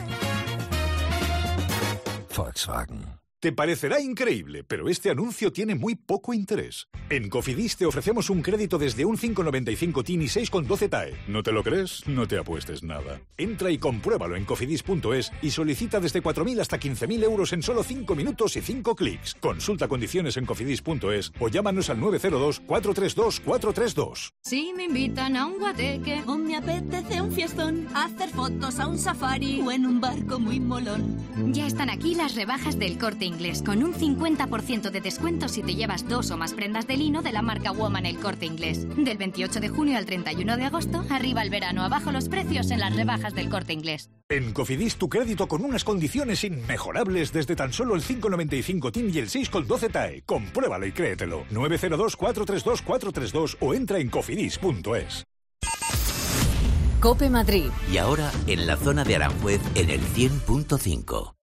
Volkswagen. Te parecerá increíble, pero este anuncio tiene muy poco interés. En Cofidis te ofrecemos un crédito desde un cinco coma noventa y cinco T I N y seis coma doce T A E. ¿No te lo crees? No te apuestes nada. Entra y compruébalo en cofidis punto es y solicita desde cuatro mil hasta quince mil euros en solo cinco minutos y cinco clics. Consulta condiciones en cofidis punto es o llámanos al nueve cero dos, cuatro tres dos, cuatro tres dos. Si me invitan a un guateque o me apetece un fiestón, hacer fotos a un safari o en un barco muy molón. Ya están aquí las rebajas del Corte Inglés, con un cincuenta por ciento de descuento si te llevas dos o más prendas de lino de la marca Woman El Corte Inglés. Del veintiocho de junio al treinta y uno de agosto, arriba el verano, abajo los precios en las rebajas del Corte Inglés. En Cofidis tu crédito con unas condiciones inmejorables desde tan solo el cinco coma noventa y cinco T I N y el seis coma doce T A E. Compruébalo y créetelo. nueve cero dos, cuatro tres dos, cuatro tres dos o entra en cofidis punto es. COPE Madrid. Y ahora en la zona de Aranjuez en el cien punto cinco.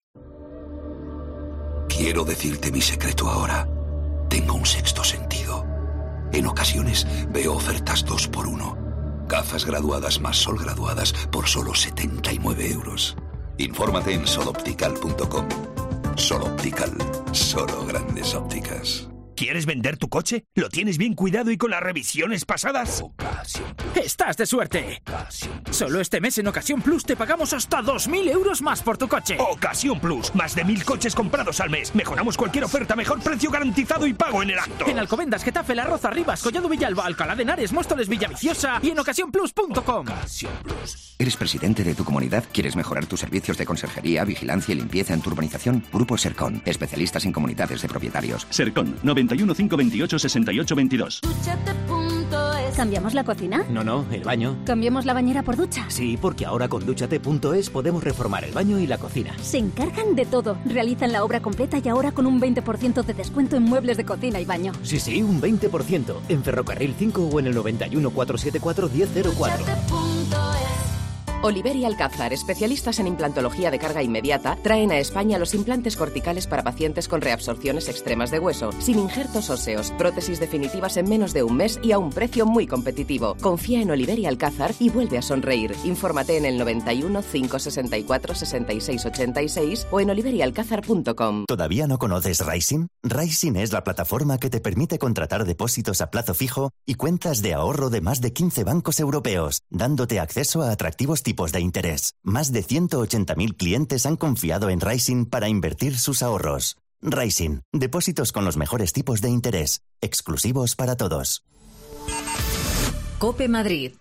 Quiero decirte mi secreto ahora. Tengo un sexto sentido. En ocasiones veo ofertas dos por uno. Gafas graduadas más sol graduadas por solo setenta y nueve euros. Infórmate en sol optical punto com. Sol Optical. Solo grandes ópticas. ¿Quieres vender tu coche? ¿Lo tienes bien cuidado y con las revisiones pasadas? Ocasión. ¡Estás de suerte! Ocasión. Solo este mes en Ocasión Plus te pagamos hasta dos mil euros más por tu coche. Ocasión Plus. Más de mil coches comprados al mes. Mejoramos cualquier oferta, mejor precio garantizado y pago en el acto. En Alcobendas, Getafe, La Roza, Rivas, Collado Villalba, Alcalá de Henares, Móstoles, Villaviciosa y en ocasión plus punto com. Ocasión Plus. ¿Eres presidente de tu comunidad? ¿Quieres mejorar tus servicios de conserjería, vigilancia y limpieza en tu urbanización? Grupo Sercon. Especialistas en comunidades de propietarios. Sercon. noventa y uno, cinco veintiocho, sesenta y ocho veintidós. ¿Cambiamos la cocina? No, no, el baño. ¿Cambiamos la bañera por ducha? Sí, porque ahora con Dúchate punto es podemos reformar el baño y la cocina. Se encargan de todo. Realizan la obra completa y ahora con un veinte por ciento de descuento en muebles de cocina y baño. Sí, sí, un veinte por ciento. En Ferrocarril cinco o en el noventa y uno, cuatrocientos setenta y cuatro, diez cero cuatro. Oliver y Alcázar, especialistas en implantología de carga inmediata, traen a España los implantes corticales para pacientes con reabsorciones extremas de hueso, sin injertos óseos, prótesis definitivas en menos de un mes y a un precio muy competitivo. Confía en Oliver y Alcázar y vuelve a sonreír. Infórmate en el noventa y uno, cinco sesenta y cuatro, sesenta y seis ochenta y seis o en oliver y alcázar punto com. ¿Todavía no conoces Raisin? Raisin es la plataforma que te permite contratar depósitos a plazo fijo y cuentas de ahorro de más de quince bancos europeos, dándote acceso a atractivos tipos de interés. Más de ciento ochenta mil clientes han confiado en Raisin para invertir sus ahorros. Raisin, depósitos con los mejores tipos de interés, exclusivos para todos. COPE Madrid.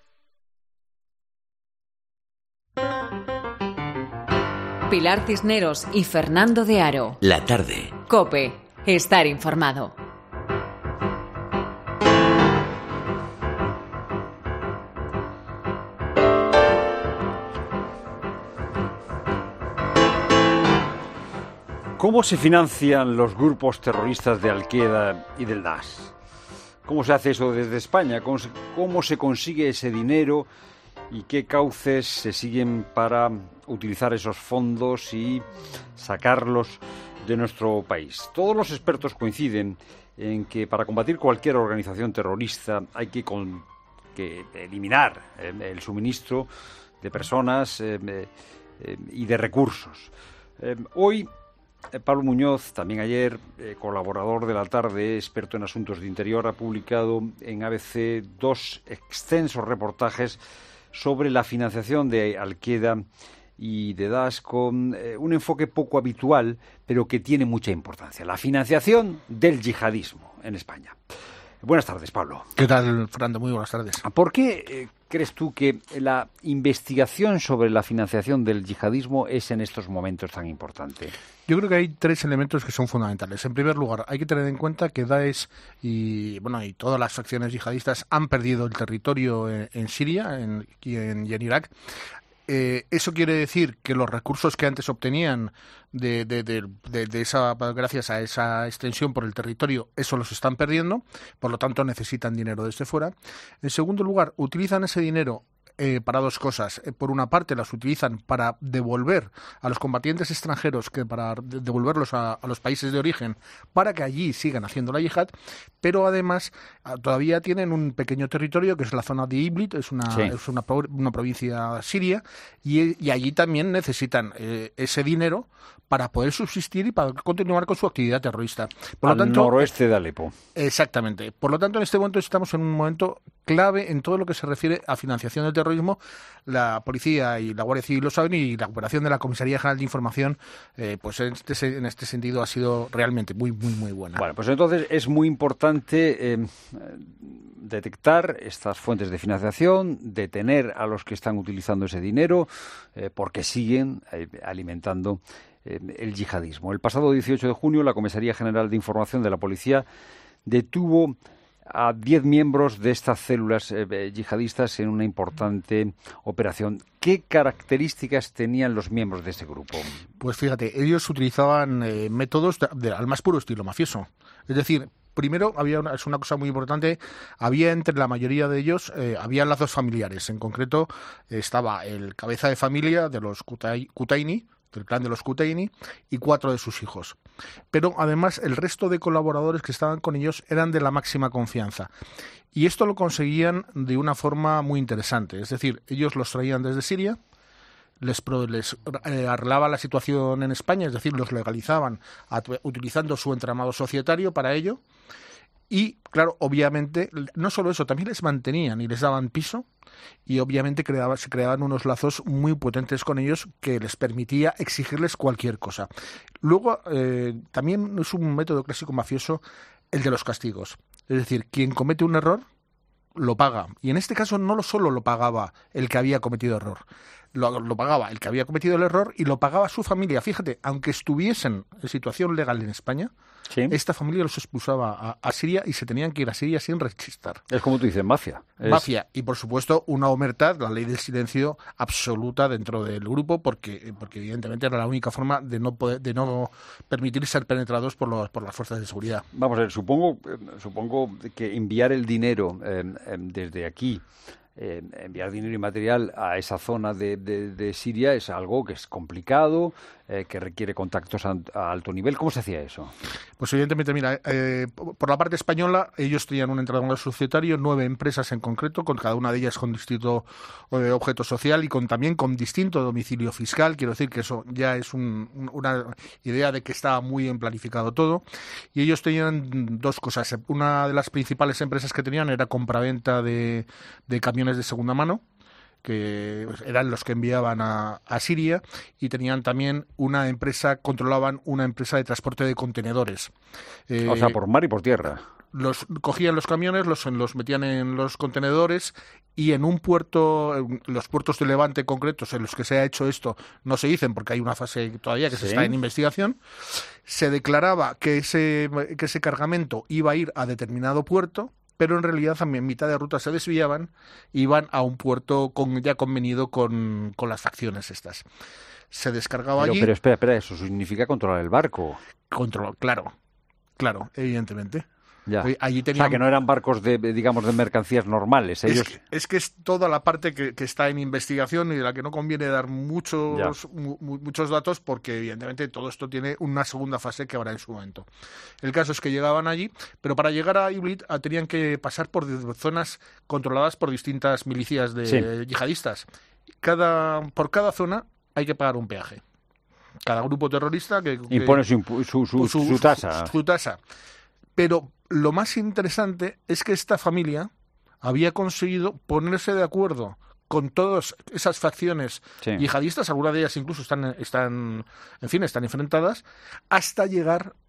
Pilar Cisneros y Fernando de Aro. La tarde. COPE. Estar informado. ¿Cómo se financian los grupos terroristas de Al-Qaeda y del Daesh? ¿Cómo se hace eso desde España? ¿Cómo se, cómo se consigue ese dinero y qué cauces se siguen para utilizar esos fondos y sacarlos de nuestro país? Todos los expertos coinciden en que para combatir cualquier organización terrorista hay que, con, que eliminar eh, el suministro de personas eh, eh, y de recursos. Eh, hoy Pablo Muñoz, también ayer eh, colaborador de La Tarde, experto en asuntos de interior, ha publicado en A B C dos extensos reportajes sobre la financiación de Al-Qaeda y de Daesh con eh, un enfoque poco habitual, pero que tiene mucha importancia: la financiación del yihadismo en España. Buenas tardes, Pablo. ¿Qué tal, Fernando? Muy buenas tardes. ¿Por qué eh, crees tú que la investigación sobre la financiación del yihadismo es en estos momentos tan importante? Yo creo que hay tres elementos que son fundamentales. En primer lugar, hay que tener en cuenta que Daesh y bueno y todas las facciones yihadistas han perdido el territorio en, en Siria en, y, en, y en Irak. Eh, eso quiere decir que los recursos que antes obtenían de, de, de, de, de esa, gracias a esa extensión por el territorio, eso los están perdiendo, por lo tanto necesitan dinero desde fuera. En segundo lugar, utilizan ese dinero Eh, para dos cosas. Eh, por una parte, las utilizan para devolver a los combatientes extranjeros, que para de- devolverlos a, a los países de origen, para que allí sigan haciendo la yihad, pero además a, todavía tienen un pequeño territorio que es la zona de Idlib, es una, Sí. es una, pro- una provincia siria, y, y allí también necesitan eh, ese dinero para poder subsistir y para continuar con su actividad terrorista. Por Al lo tanto, noroeste de Alepo. Exactamente. Por lo tanto, en este momento estamos en un momento clave en todo lo que se refiere a financiación del terrorismo. La policía y la Guardia Civil lo saben, y la operación de la Comisaría General de Información, eh, pues en este, se- en este sentido ha sido realmente muy, muy, muy buena. Bueno, pues entonces es muy importante eh, detectar estas fuentes de financiación, detener a los que están utilizando ese dinero, eh, porque siguen eh, alimentando eh, el yihadismo. El pasado dieciocho de junio, la Comisaría General de Información de la Policía detuvo a diez miembros de estas células eh, yihadistas en una importante operación. ¿Qué características tenían los miembros de ese grupo? Pues fíjate, ellos utilizaban eh, métodos de, de- al más puro estilo mafioso. Es decir, primero, había una, es una cosa muy importante, había entre la mayoría de ellos, eh, había lazos familiares. En concreto, eh, estaba el cabeza de familia de los Kutai- Kutaini, del clan de los Kutaini, y cuatro de sus hijos. Pero además el resto de colaboradores que estaban con ellos eran de la máxima confianza. Y esto lo conseguían de una forma muy interesante. Es decir, ellos los traían desde Siria, les, pro- les eh, arreglaban la situación en España, es decir, los legalizaban atu- utilizando su entramado societario para ello. Y, claro, obviamente, no solo eso, también les mantenían y les daban piso, y obviamente creaba, se creaban unos lazos muy potentes con ellos que les permitía exigirles cualquier cosa. Luego, eh, también es un método clásico mafioso el de los castigos. Es decir, quien comete un error lo paga. Y en este caso no lo solo lo pagaba el que había cometido error, lo, lo pagaba el que había cometido el error y lo pagaba su familia. Fíjate, aunque estuviesen en situación legal en España, ¿Sí? esta familia los expulsaba a, a Siria y se tenían que ir a Siria sin rechistar. Es como tú dices, mafia. Es- Mafia y, por supuesto, una omertad, la ley del silencio absoluta dentro del grupo, porque, porque evidentemente era la única forma de no poder, de no permitir ser penetrados por, los, por las fuerzas de seguridad. Vamos a ver, supongo, eh, supongo que enviar el dinero eh, eh, desde aquí, eh, enviar dinero y material a esa zona de, de- de Siria es algo que es complicado, eh, que requiere contactos a, a alto nivel. ¿Cómo se hacía eso? Pues evidentemente, mira, eh, por la parte española, ellos tenían un entramado societario, nueve empresas en concreto, con cada una de ellas con distinto eh, objeto social y con también con distinto domicilio fiscal. Quiero decir que eso ya es un- un- una idea de que estaba muy bien planificado todo. Y ellos tenían dos cosas. Una de las principales empresas que tenían era compraventa de, de camiones de segunda mano, que eran los que enviaban a, a Siria, y tenían también una empresa, controlaban una empresa de transporte de contenedores. Eh, O sea, por mar y por tierra. los cogían los camiones, los, los metían en los contenedores, y en un puerto, en los puertos de Levante concretos en los que se ha hecho esto, no se dicen porque hay una fase todavía que se Sí. está en investigación, se declaraba que ese, que ese cargamento iba a ir a determinado puerto, pero en realidad en mitad de ruta se desviaban, iban a un puerto con, ya convenido con, con las facciones estas. Se descargaba Pero, allí. pero espera, espera, eso significa controlar el barco. Control, claro, claro, evidentemente. Ya. Eh, allí O sea, tenían- que no eran barcos de, digamos, de mercancías normales. Ellos... Es, que, es que es toda la parte que, que está en investigación y de la que no conviene dar muchos, mu- mu- muchos datos, porque evidentemente todo esto tiene una segunda fase que habrá en su momento. El caso es que llegaban allí, pero para llegar a Idlib ah, tenían que pasar por zonas controladas por distintas milicias de Sí. yihadistas. Cada, por cada zona hay que pagar un peaje. Cada grupo terrorista que, que Impone su, impu- su, su, su tasa. su tasa. Pero lo más interesante es que esta familia había conseguido ponerse de acuerdo con todas esas facciones Sí. yihadistas, algunas de ellas incluso están, están, en fin, están enfrentadas, hasta llegar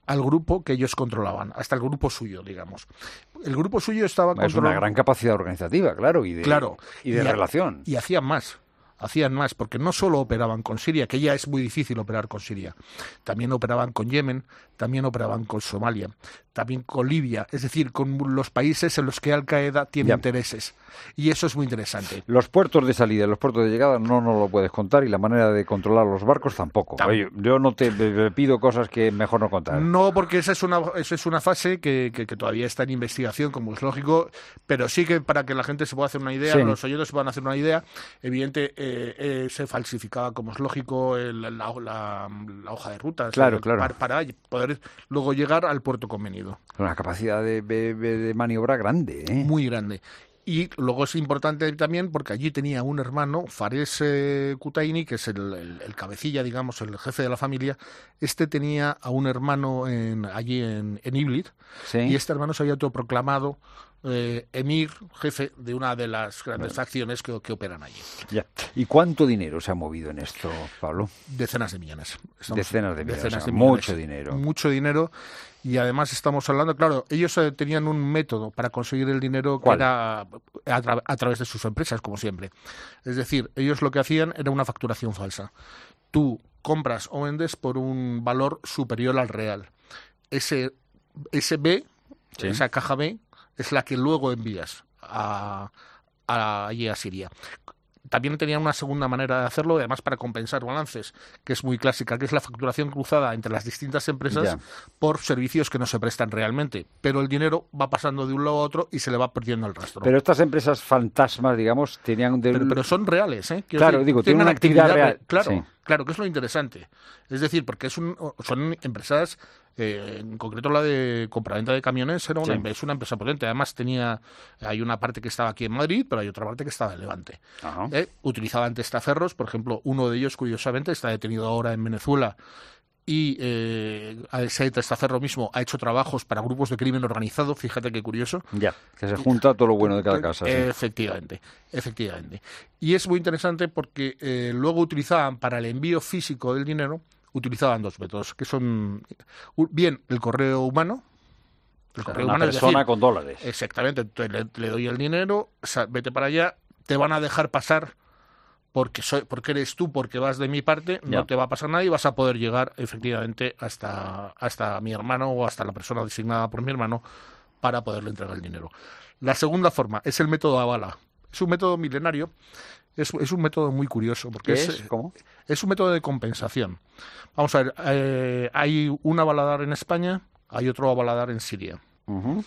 al grupo que ellos controlaban, hasta el grupo suyo, digamos. El grupo suyo estaba... Es controlando... una gran capacidad organizativa, claro, y de, claro, y de y relación. Y hacían más. Hacían más, porque no solo operaban con Siria, que ya es muy difícil operar con Siria, también operaban con Yemen, también operaban con Somalia, también con Libia, es decir, con los países en los que Al-Qaeda tiene Ya. intereses. Y eso es muy interesante. Los puertos de salida y los puertos de llegada no nos lo puedes contar, y la manera de controlar los barcos tampoco. Oye, yo no te me pido cosas que mejor no contar. No, porque esa es una, esa es una fase que, que, que todavía está en investigación, como es lógico, pero sí que para que la gente se pueda hacer una idea, Sí. los oyentes se puedan hacer una idea, evidente, eh, eh, se falsificaba, como es lógico, el- la, la- la hoja de ruta, Claro, eh, claro. Para, para poder luego llegar al puerto convenido. Una capacidad de, de, de maniobra grande, ¿eh? Muy grande. Y luego es importante también porque allí tenía un hermano, Fares eh, Kutaini, que es el, el- el cabecilla, digamos, el jefe de la familia. Este tenía a un hermano en, allí en, en Iblis, Sí. y este hermano se había autoproclamado eh, emir, jefe de una de las grandes facciones que, que operan allí. Ya. ¿Y cuánto dinero se ha movido en esto, Pablo? Decenas de millones. Decenas de millones, decenas o sea, de millones. mucho dinero. Mucho dinero. Y además estamos hablando, claro, ellos eh, tenían un método para conseguir el dinero que ¿Cuál? era a, tra- a través de sus empresas, como siempre. Es decir, ellos lo que hacían era una facturación falsa. Tú compras o vendes por un valor superior al real. Ese, ese B, Sí. esa caja B, es la que luego envías a, a, allí a Siria. También tenían una segunda manera de hacerlo, además para compensar balances, que es muy clásica, que es la facturación cruzada entre las distintas empresas Ya. por servicios que no se prestan realmente. Pero el dinero va pasando de un lado a otro y se le va perdiendo el rastro. Pero estas empresas fantasmas, digamos, tenían... De... Pero, pero son reales, ¿eh? Quiero Claro, decir, digo, tienen una actividad actividad re- real. Claro, Sí. claro, que es lo interesante. Es decir, porque es un, son empresas, eh, en concreto la de compraventa de camiones era una, Sí. es una empresa potente. Además tenía, hay una parte que estaba aquí en Madrid, pero hay otra parte que estaba en Levante. Ajá. Eh, utilizaban testaferros, por ejemplo, uno de ellos, curiosamente, está detenido ahora en Venezuela, y eh, ese testaferro mismo ha hecho trabajos para grupos de crimen organizado, fíjate qué curioso. Ya, que se junta todo lo bueno de cada casa. Sí. Efectivamente, efectivamente. Y es muy interesante porque eh, luego utilizaban para el envío físico del dinero, utilizaban dos métodos, que son, u- bien, el correo humano. El O sea, correo una humano, es persona decir, con dólares. Exactamente, entonces le, le doy el dinero, sa- vete para allá, te van a dejar pasar porque soy, porque eres tú, porque vas de mi parte, Ya. no te va a pasar nada y vas a poder llegar efectivamente hasta, hasta mi hermano o hasta la persona designada por mi hermano para poderle entregar el dinero. La segunda forma es el método Avala. Es un método milenario, es, es un método muy curioso porque ¿Qué es, es? ¿Cómo? es un método de compensación. Vamos a ver, eh, hay un avaladar en España, hay otro avaladar en Siria. Ujú.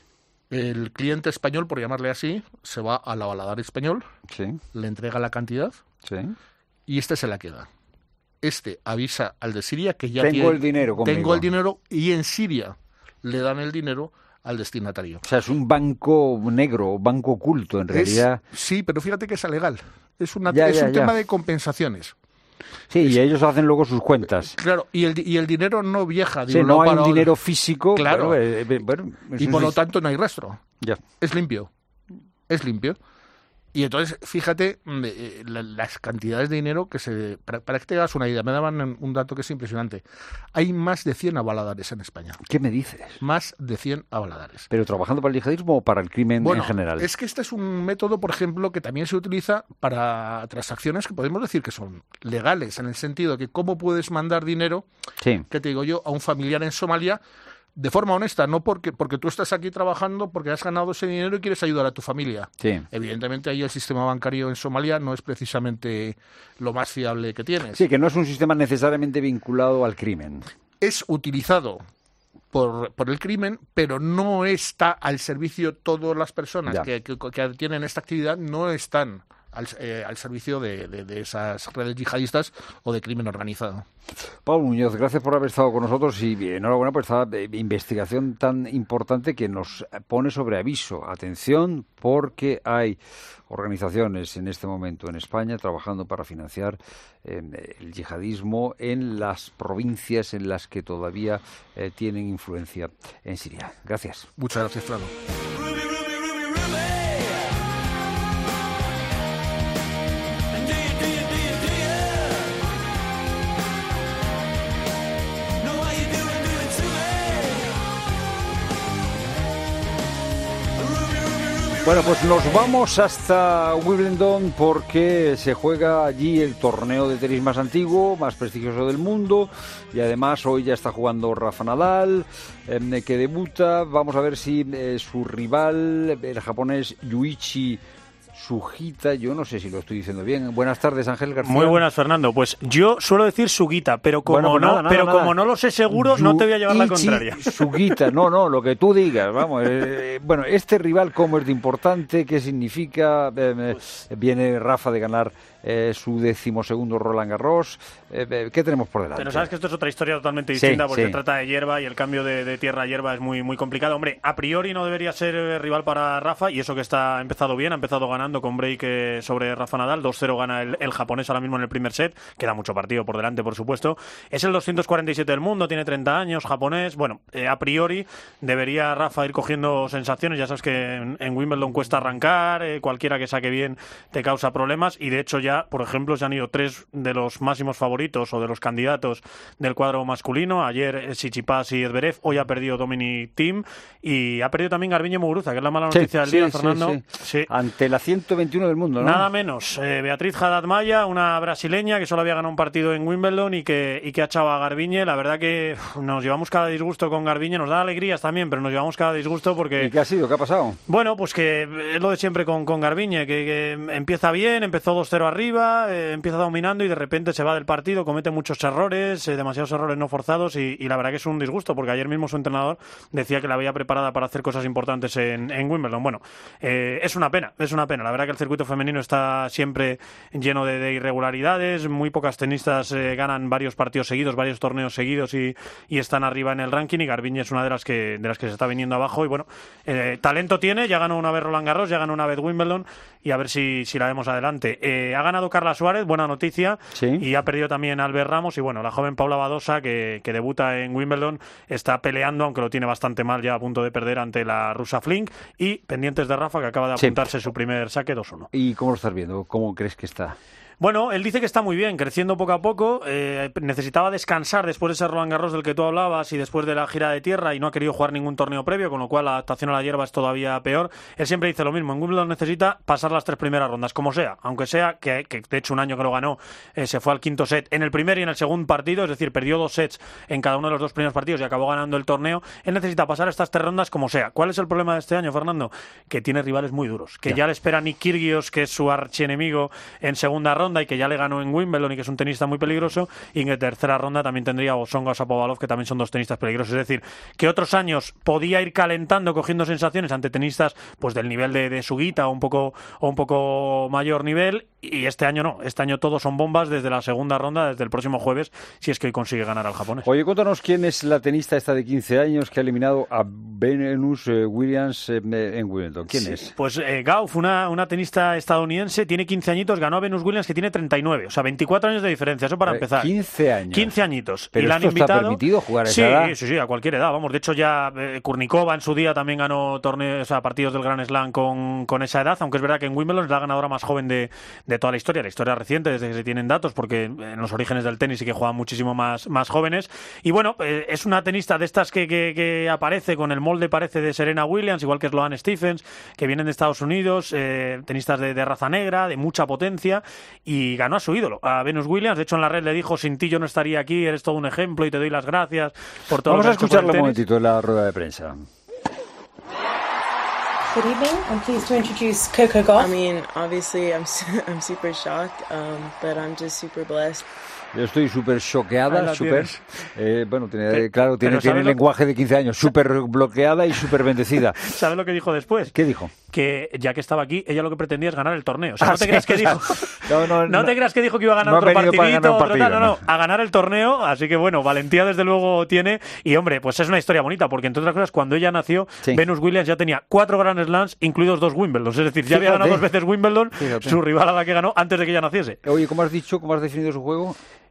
El cliente español, por llamarle así, se va al avaladar español, Sí, le entrega la cantidad sí. y este se la queda. Este avisa al de Siria que ya Tengo tiene- el dinero conmigo. Tengo el dinero y en Siria le dan el dinero al destinatario. O sea, es un banco negro, banco oculto, en Es- realidad. sí, pero fíjate que es alegal. Es, una, Ya, es ya, un ya. tema de compensaciones. Sí, y ellos hacen luego sus cuentas. Claro, y el, di- y el dinero no viaja de Sí, un no lado hay para un otro. dinero físico. Claro. Bueno, eh, eh, bueno, es Y un por lo sis- tanto no hay rastro. Ya. Es limpio. Es limpio. Y entonces, fíjate mm, eh, la- las cantidades de dinero que se... Para, para que te hagas una idea, me daban un dato que es impresionante. Hay más de cien avaladares en España. ¿Qué me dices? Más de cien avaladares. ¿Pero trabajando para el yihadismo o para el crimen Bueno, en general? es que este es un método, por ejemplo, que también se utiliza para transacciones que podemos decir que son legales, en el sentido de que cómo puedes mandar dinero, Sí. que te digo yo, a un familiar en Somalia de forma honesta, no porque, porque tú estás aquí trabajando, porque has ganado ese dinero y quieres ayudar a tu familia. Sí. Evidentemente ahí el sistema bancario en Somalia no es precisamente lo más fiable que tienes. Sí, que no es un sistema necesariamente vinculado al crimen. Es utilizado por, por el crimen, pero no está al servicio, todas las personas Ya. que, que, que tienen esta actividad no están al, eh, al servicio de, de, de esas redes yihadistas o de crimen organizado. Pablo Muñoz, gracias por haber estado con nosotros y enhorabuena por esta eh, investigación tan importante que nos pone sobre aviso. Atención, porque hay organizaciones en este momento en España trabajando para financiar eh, el yihadismo en las provincias en las que todavía eh, tienen influencia en Siria. Gracias. Muchas gracias, Flano. Know how you do it, do it to me. Bueno, pues nos vamos hasta Wimbledon porque se juega allí el torneo de tenis más antiguo, más prestigioso del mundo, y además hoy ya está jugando Rafa Nadal, eh, que debuta. Vamos a ver si eh, su rival, el japonés Yuichi Sugita, yo no sé si lo estoy diciendo bien. Buenas tardes, Ángel García. Muy buenas, Fernando. Pues yo suelo decir Sugita, pero como bueno, pues no, nada, nada, pero nada. como no lo sé seguro, Yu- no te voy a llevar la Ichi contraria. Sugita, no, no, lo que tú digas, vamos. Eh, bueno, este rival, ¿cómo es de importante? ¿Qué significa? Eh, eh, viene Rafa de ganar eh, su decimosegundo Roland Garros. Eh, ¿Qué tenemos por delante? Pero sabes que esto es otra historia totalmente distinta, Sí, porque sí. se trata de hierba y el cambio de, de tierra a hierba es muy, muy complicado. Hombre, a priori no debería ser eh, rival para Rafa, y eso que está ha empezado bien, ha empezado ganando con break eh, sobre Rafa Nadal. dos cero gana el, el japonés ahora mismo en el primer set. Queda mucho partido por delante, por supuesto. Es el doscientos cuarenta y siete del mundo, tiene treinta años, japonés. Bueno, eh, a priori debería Rafa ir cogiendo sensaciones. Ya sabes que en, en Wimbledon cuesta arrancar, eh, cualquiera que saque bien te causa problemas, y de hecho ya, por ejemplo, se han ido tres de los máximos favoritos o de los candidatos del cuadro masculino. Ayer eh, Tsitsipas y Zverev, hoy ha perdido Dominic Thiem y ha perdido también Garbiñe Muguruza, que es la mala Sí, noticia del sí, día, sí, Fernando. sí. Sí. Ante la ciento veintiuno del mundo, ¿no? Nada menos. Eh, Beatriz Haddad Maya, una brasileña que solo había ganado un partido en Wimbledon y que, y que ha echado a Garbiñe. La verdad que uf, nos llevamos cada disgusto con Garbiñe, nos da alegrías también, pero nos llevamos cada disgusto porque... ¿Y qué ha sido? ¿Qué ha pasado? Bueno, pues que es lo de siempre con, con Garbiñe, que, que empieza bien, empezó dos cero arriba, eh, empieza dominando y de repente se va del partido, comete muchos errores, eh, demasiados errores no forzados, y, y la verdad que es un disgusto, porque ayer mismo su entrenador decía que la veía preparada para hacer cosas importantes en, en Wimbledon. Bueno, eh, es una pena, es una pena. La verdad que el circuito femenino está siempre lleno de, de irregularidades, muy pocas tenistas eh, ganan varios partidos seguidos, varios torneos seguidos y, y están arriba en el ranking, y Garbiñe es una de las que de las que se está viniendo abajo. Y bueno, eh, talento tiene, ya ganó una vez Roland Garros, ya ganó una vez Wimbledon, y a ver si, si la vemos adelante. Eh, ha ganado Carla Suárez, buena noticia, sí. Y ha perdido también Albert Ramos, y bueno, la joven Paula Badosa, que, que debuta en Wimbledon, está peleando, aunque lo tiene bastante mal, ya a punto de perder ante la rusa Flink, y pendientes de Rafa, que acaba de apuntarse sí. su primer saque dos uno. ¿Y cómo lo estás viendo? ¿Cómo crees que está? Bueno, él dice que está muy bien, creciendo poco a poco, eh, necesitaba descansar después de ese Roland Garros del que tú hablabas y después de la gira de tierra, y no ha querido jugar ningún torneo previo, con lo cual la adaptación a la hierba es todavía peor. Él siempre dice lo mismo, en Wimbledon necesita pasar las tres primeras rondas, como sea, aunque sea que, que de hecho un año que lo ganó, eh, se fue al quinto set en el primer y en el segundo partido, es decir, perdió dos sets en cada uno de los dos primeros partidos y acabó ganando el torneo. Él necesita pasar estas tres rondas como sea. ¿Cuál es el problema de este año, Fernando? Que tiene rivales muy duros, que ya, ya le espera Nick Kyrgios, que es su archienemigo en segunda ronda y que ya le ganó en Wimbledon y que es un tenista muy peligroso, y en tercera ronda también tendría o Tsonga o Shapovalov, que también son dos tenistas peligrosos. Es decir, que otros años podía ir calentando, cogiendo sensaciones ante tenistas pues del nivel de, de Sugita o un poco o un poco mayor nivel, y este año no, este año todos son bombas desde la segunda ronda, desde el próximo jueves, si es que hoy consigue ganar al japonés. Oye, cuéntanos quién es la tenista esta de quince años que ha eliminado a Venus eh, Williams eh, en Wimbledon. ¿Quién sí, es? Pues eh, Gauff, una, una tenista estadounidense, tiene quince añitos, ganó a Venus Williams, que tiene treinta y nueve, o sea, veinticuatro años de diferencia, eso para eh, empezar. quince años. quince añitos. Pero y la esto han invitado... está permitido jugar a esa sí, edad. Sí, sí, a cualquier edad, vamos. De hecho, ya eh, Kurnikova en su día también ganó torneos, o sea, partidos del Grand Slam con, con esa edad, aunque es verdad que en Wimbledon es la ganadora más joven de, de toda la historia, la historia reciente, desde que se tienen datos, porque en los orígenes del tenis sí que juegan muchísimo más, más jóvenes. Y bueno, eh, es una tenista de estas que, que, que aparece con el molde, parece, de Serena Williams, igual que Sloane Stephens, que vienen de Estados Unidos, eh, tenistas de, de raza negra, de mucha potencia, y ganó a su ídolo, a Venus Williams. De hecho, en la red le dijo: sin ti yo no estaría aquí, eres todo un ejemplo y te doy las gracias por todo. Vamos lo a que has hecho por el escucharlo un tenis. momentito en la rueda de prensa. Good evening. I'm pleased to introduce Coco Gauff. I mean, obviously, I'm I'm super shocked, um, but I'm just super blessed. Yo estoy súper choqueada, súper... Eh, bueno, tiene, Pero, claro, tiene, tiene el lenguaje de quince años, súper bloqueada y súper bendecida. ¿Sabes lo que dijo después? ¿Qué dijo? Que ya que estaba aquí, ella lo que pretendía es ganar el torneo. O sea, Ah, no te sí, creas que o sea, dijo... no, no, no, no te creas que dijo que iba a ganar no otro ha venido partidito, para ganar un otro partido, tal, no, no, no. a ganar el torneo. Así que bueno, valentía desde luego tiene. Y hombre, pues es una historia bonita, porque entre otras cosas, cuando ella nació, sí. Venus Williams ya tenía cuatro Grand Slams, incluidos dos Wimbledon. Es decir, ya Fíjate. había ganado dos veces Wimbledon, Fíjate. su rival a la que ganó antes de que ella naciese. Oye, ¿cómo has dicho, cómo has definido su juego?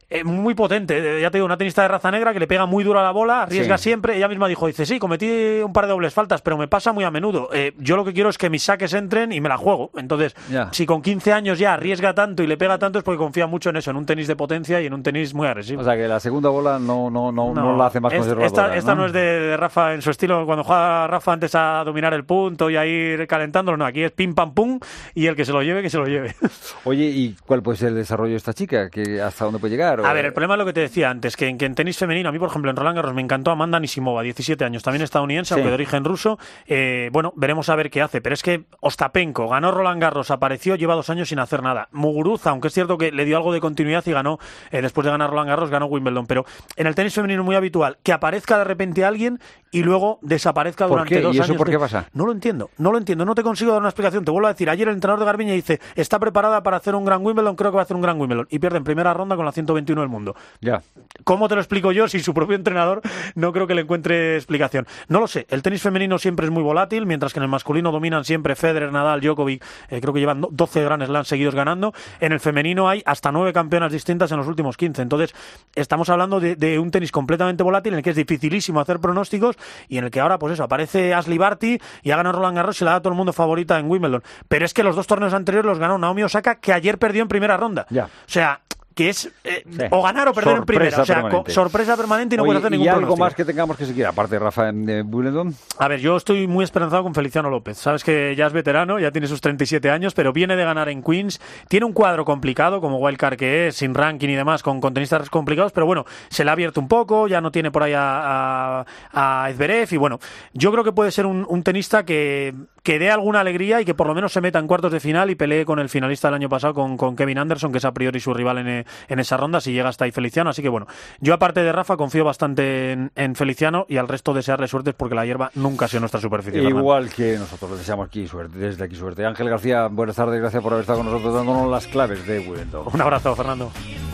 Eh, muy potente, ya te digo, una tenista de raza negra que le pega muy duro a la bola, arriesga sí. siempre. Ella misma dijo, dice, sí, cometí un par de dobles faltas, pero me pasa muy a menudo. Eh, yo lo que quiero es que mis saques entren y me la juego. Entonces, ya. si con quince años ya arriesga tanto y le pega tanto es porque confía mucho en eso, en un tenis de potencia y en un tenis muy agresivo. O sea, que la segunda bola no, no, no, no, no la hace más es, conservadora. Esta, ¿no? esta no es de, de Rafa en su estilo, cuando juega Rafa antes a dominar el punto y a ir calentándolo, no, aquí es pim pam pum y el que se lo lleve, que se lo lleve. Oye, ¿y cuál puede ser el desarrollo de esta chica? ¿Que ¿Hasta dónde puede llegar? ¿O? A ver, el problema es lo que te decía antes, que en, que en tenis femenino, a mí por ejemplo en Roland Garros me encantó Amanda Anisimova, diecisiete años, también estadounidense, sí. aunque de origen ruso. Eh, bueno, veremos a ver qué hace, pero es que Ostapenko ganó Roland Garros, apareció, lleva dos años sin hacer nada. Muguruza, aunque es cierto que le dio algo de continuidad y ganó, eh, después de ganar Roland Garros, ganó Wimbledon, pero en el tenis femenino es muy habitual que aparezca de repente alguien y luego desaparezca durante dos años. ¿Y eso años. por qué pasa? No lo entiendo, no lo entiendo, no te consigo dar una explicación. Te vuelvo a decir, ayer el entrenador de Garbiñe dice, está preparada para hacer un gran Wimbledon, creo que va a hacer un gran Wimbledon, y pierde en primera ronda con la ciento veintiuno del mundo. Ya. ¿Cómo te lo explico yo si su propio entrenador no creo que le encuentre explicación? No lo sé, el tenis femenino siempre es muy volátil, mientras que en el masculino dominan siempre Federer, Nadal, Djokovic, eh, creo que llevan doce Grand Slams seguidos ganando. En el femenino hay hasta nueve campeonas distintas en los últimos quince, entonces estamos hablando de, de un tenis completamente volátil en el que es dificilísimo hacer pronósticos y en el que ahora, pues eso, aparece Ashley Barty y ha ganado Roland Garros y la da a todo el mundo favorita en Wimbledon, pero es que los dos torneos anteriores los ganó Naomi Osaka, que ayer perdió en primera ronda. Ya. O sea, que es eh, sí. o ganar o perder sorpresa en primera, o sea, permanente. sorpresa permanente y no Oye, puede hacer ningún ¿y algo pronóstico. más que tengamos que seguir, aparte de Rafa en de Wimbledon? A ver, yo estoy muy esperanzado con Feliciano López. Sabes que ya es veterano, ya tiene sus treinta y siete años, pero viene de ganar en Queens. Tiene un cuadro complicado, como wildcard que es, sin ranking y demás, con, con tenistas complicados, pero bueno, se le ha abierto un poco, ya no tiene por ahí a, a, a Zverev, y bueno, yo creo que puede ser un, un tenista que, que dé alguna alegría y que por lo menos se meta en cuartos de final y pelee con el finalista del año pasado, con, con Kevin Anderson, que es a priori su rival en, en esa ronda, si llega hasta ahí Feliciano. Así que bueno, yo aparte de Rafa confío bastante en, en Feliciano, y al resto desearle suerte porque la hierba nunca ha sido nuestra superficie. Igual Fernando. Que nosotros le deseamos aquí suerte, desde aquí suerte. Ángel García, buenas tardes, gracias por haber estado con nosotros dándonos las claves de Wimbledon. Un abrazo, Fernando.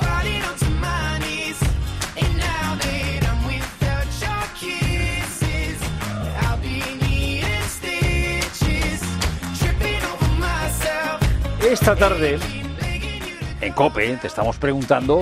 Esta tarde en COPE te estamos preguntando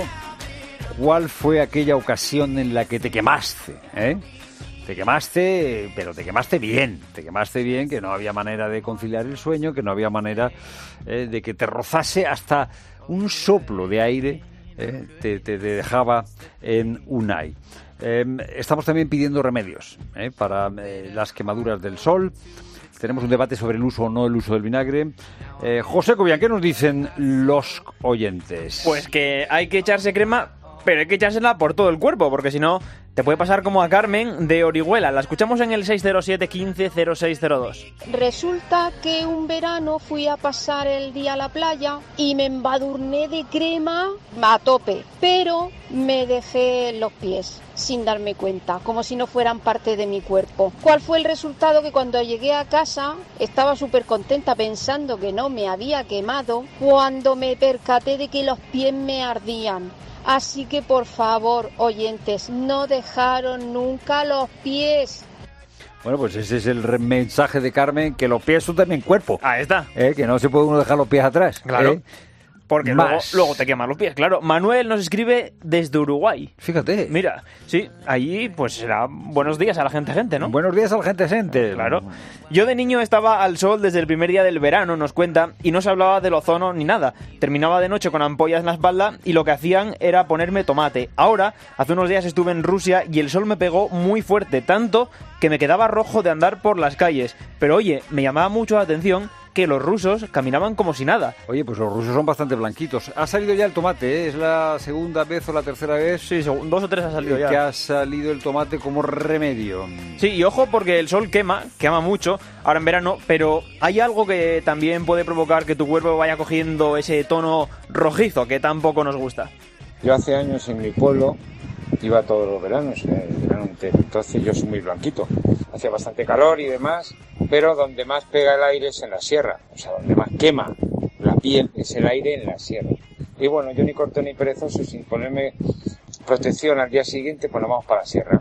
cuál fue aquella ocasión en la que te quemaste, ¿eh? Te quemaste, pero te quemaste bien, te quemaste bien, que no había manera de conciliar el sueño, que no había manera eh, de que te rozase hasta un soplo de aire, eh, te, te, te dejaba en Unai. Eh, estamos también pidiendo remedios eh, para eh, las quemaduras del sol. Tenemos un debate sobre el uso o no el uso del vinagre. Eh, José Cobian, ¿qué nos dicen los oyentes? Pues que hay que echarse crema, pero hay que echársela por todo el cuerpo, porque si no te puede pasar como a Carmen de Orihuela. La escuchamos en el seis cero siete, quince, cero seis cero dos. Resulta que un verano fui a pasar el día a la playa y me embadurné de crema a tope, pero me dejé los pies sin darme cuenta, como si no fueran parte de mi cuerpo. ¿Cuál fue el resultado? Que cuando llegué a casa estaba súper contenta pensando que no me había quemado, cuando me percaté de que los pies me ardían. Así que por favor, oyentes, no dejaron nunca los pies. Bueno, pues ese es el mensaje de Carmen, que los pies son también cuerpo. Ahí está. ¿Eh? Que no se puede uno dejar los pies atrás. Claro. ¿Eh? Porque luego, luego te queman los pies, claro. Manuel nos escribe desde Uruguay. Fíjate. Mira, sí, allí pues será buenos días a la gente gente, ¿no? Buenos días a la gente gente. Claro. Yo de niño estaba al sol desde el primer día del verano, nos cuenta, y no se hablaba del ozono ni nada. Terminaba de noche con ampollas en la espalda y lo que hacían era ponerme tomate. Ahora, hace unos días estuve en Rusia y el sol me pegó muy fuerte, tanto que me quedaba rojo de andar por las calles. Pero oye, me llamaba mucho la atención que los rusos caminaban como si nada. Oye, pues los rusos son bastante blanquitos. Ha salido ya el tomate, ¿eh? ¿Es la segunda vez o la tercera vez? Sí, dos o tres ha salido ya. Que ha salido el tomate como remedio. Sí, y ojo porque el sol quema, quema mucho, ahora en verano, pero hay algo que también puede provocar que tu cuerpo vaya cogiendo ese tono rojizo que tampoco nos gusta. Yo hace años en mi pueblo iba todos los veranos, el verano entero, entonces yo soy muy blanquito. Hacía bastante calor y demás, pero donde más pega el aire es en la sierra, o sea, donde más quema la piel es el aire en la sierra. Y bueno, yo ni corto ni perezoso, sin ponerme protección al día siguiente, pues nos vamos para la sierra.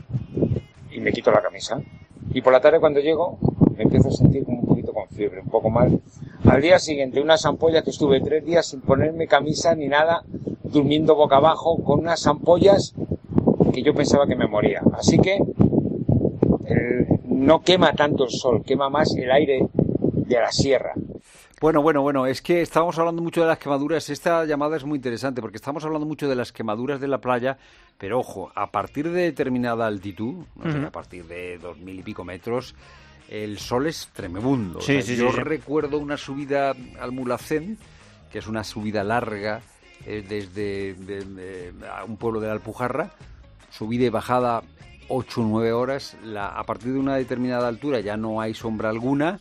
Y me quito la camisa. Y por la tarde cuando llego, me empiezo a sentir como un poquito con fiebre, un poco mal. Al día siguiente, unas ampollas que estuve tres días sin ponerme camisa ni nada, durmiendo boca abajo con unas ampollas que yo pensaba que me moría. Así que el, no quema tanto el sol, quema más el aire de la sierra. Bueno, bueno, bueno, es que estábamos hablando mucho de las quemaduras. Esta llamada es muy interesante porque estamos hablando mucho de las quemaduras de la playa, pero ojo, a partir de determinada altitud, no sé, uh-huh. a partir de dos mil y pico metros, el sol es tremebundo. Sí, o sea, sí, yo sí, sí. recuerdo una subida al Mulhacén, que es una subida larga eh, desde de, de, a un pueblo de la Alpujarra, subida y bajada ocho o nueve horas. La, a partir de una determinada altura ya no hay sombra alguna.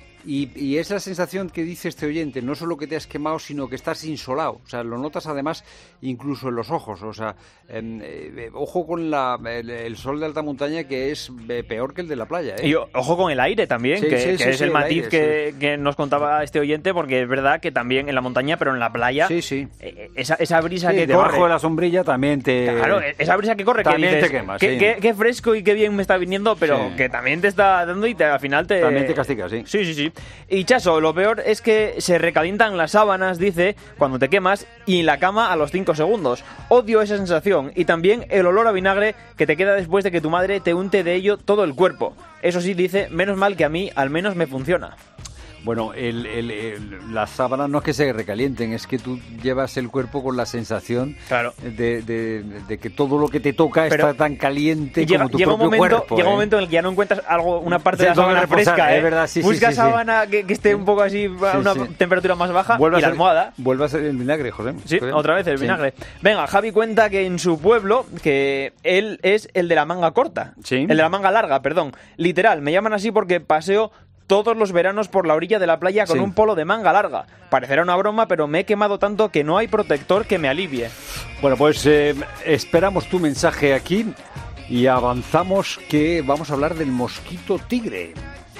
Y, y es la sensación que dice este oyente, no solo que te has quemado, sino que estás insolado. O sea, lo notas además incluso en los ojos. O sea, eh, eh, ojo con la, el, el sol de alta montaña, que es eh, peor que el de la playa, ¿eh? Y ojo con el aire también, sí, que, sí, que sí, es sí, el el matiz aire, que, sí. que nos contaba este oyente, porque es verdad que también en la montaña, pero en la playa, sí, sí. Eh, esa, esa brisa sí, que debajo corre... de la sombrilla también te... Claro, esa brisa que corre, también que dices, te quema, qué, sí. qué, qué fresco y qué bien me está viniendo, pero sí. que también te está dando y te, al final te... También te castiga, sí. Sí, sí, sí. Y Chaso, lo peor es que se recalientan las sábanas, dice, cuando te quemas, y en la cama a los cinco segundos. Odio esa sensación y también el olor a vinagre que te queda después de que tu madre te unte de ello todo el cuerpo. Eso sí, dice, menos mal que a mí al menos me funciona. Bueno, el, el, el, las sábanas no es que se recalienten, es que tú llevas el cuerpo con la sensación claro. de, de, de que todo lo que te toca Pero está tan caliente llega, como tu llega propio un momento, cuerpo. Llega ¿eh? un momento en el que ya no encuentras algo, una parte sí, de la sábana fresca, ¿eh? Es verdad, sí, Busca sí, sí, sábana que, que esté un poco así a una sí. temperatura más baja vuelve y la ser, almohada. Vuelve a ser el vinagre, José. Sí, José. otra vez el sí. vinagre. Venga, Javi cuenta que en su pueblo, que él es el de la manga corta. Sí. El de la manga larga, perdón. Literal, me llaman así porque paseo todos los veranos por la orilla de la playa con sí. un polo de manga larga. Parecerá una broma, pero me he quemado tanto que no hay protector que me alivie. Bueno, pues eh, esperamos tu mensaje aquí y avanzamos, que vamos a hablar del mosquito tigre.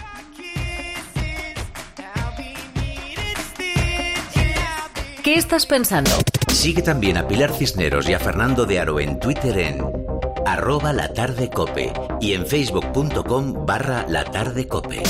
¿Qué estás pensando? Sigue también a Pilar Cisneros y a Fernando de Aro en Twitter en arroba latardecope y en facebook.com barra latardecope.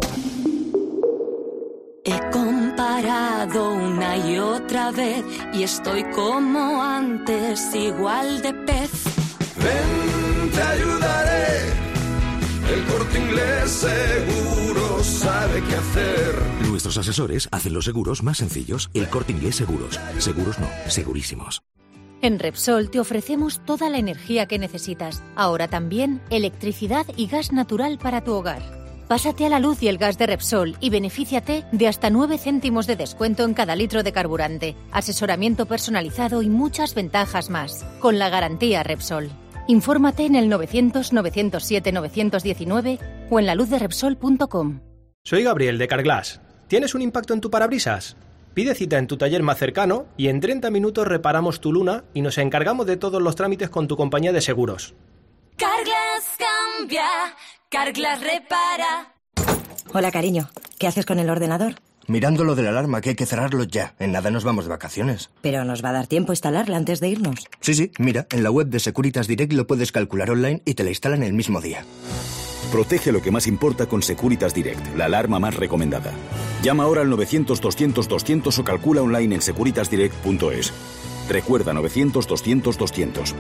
He comparado una y otra vez y estoy como antes, igual de pez. Ven, te ayudaré. El Corte Inglés seguro sabe qué hacer. Nuestros asesores hacen los seguros más sencillos. El Corte Inglés Seguros. Seguros no, segurísimos. En Repsol te ofrecemos toda la energía que necesitas. Ahora también electricidad y gas natural para tu hogar. Pásate a la luz y el gas de Repsol y benefíciate de hasta nueve céntimos de descuento en cada litro de carburante, asesoramiento personalizado y muchas ventajas más, con la garantía Repsol. Infórmate en el novecientos, novecientos siete, novecientos diecinueve o en la luz de repsol punto com. Soy Gabriel de Carglass. ¿Tienes un impacto en tu parabrisas? Pide cita en tu taller más cercano y en treinta minutos reparamos tu luna y nos encargamos de todos los trámites con tu compañía de seguros. Carglass cambia, Carglass repara. Hola, cariño. ¿Qué haces con el ordenador? Mirando lo de la alarma, que hay que cerrarlo ya. En nada nos vamos de vacaciones. Pero nos va a dar tiempo instalarla antes de irnos. Sí, sí. Mira, en la web de Securitas Direct lo puedes calcular online y te la instalan el mismo día. Protege lo que más importa con Securitas Direct, la alarma más recomendada. Llama ahora al novecientos, doscientos, doscientos o calcula online en securitas direct punto es. Recuerda novecientos, doscientos, doscientos.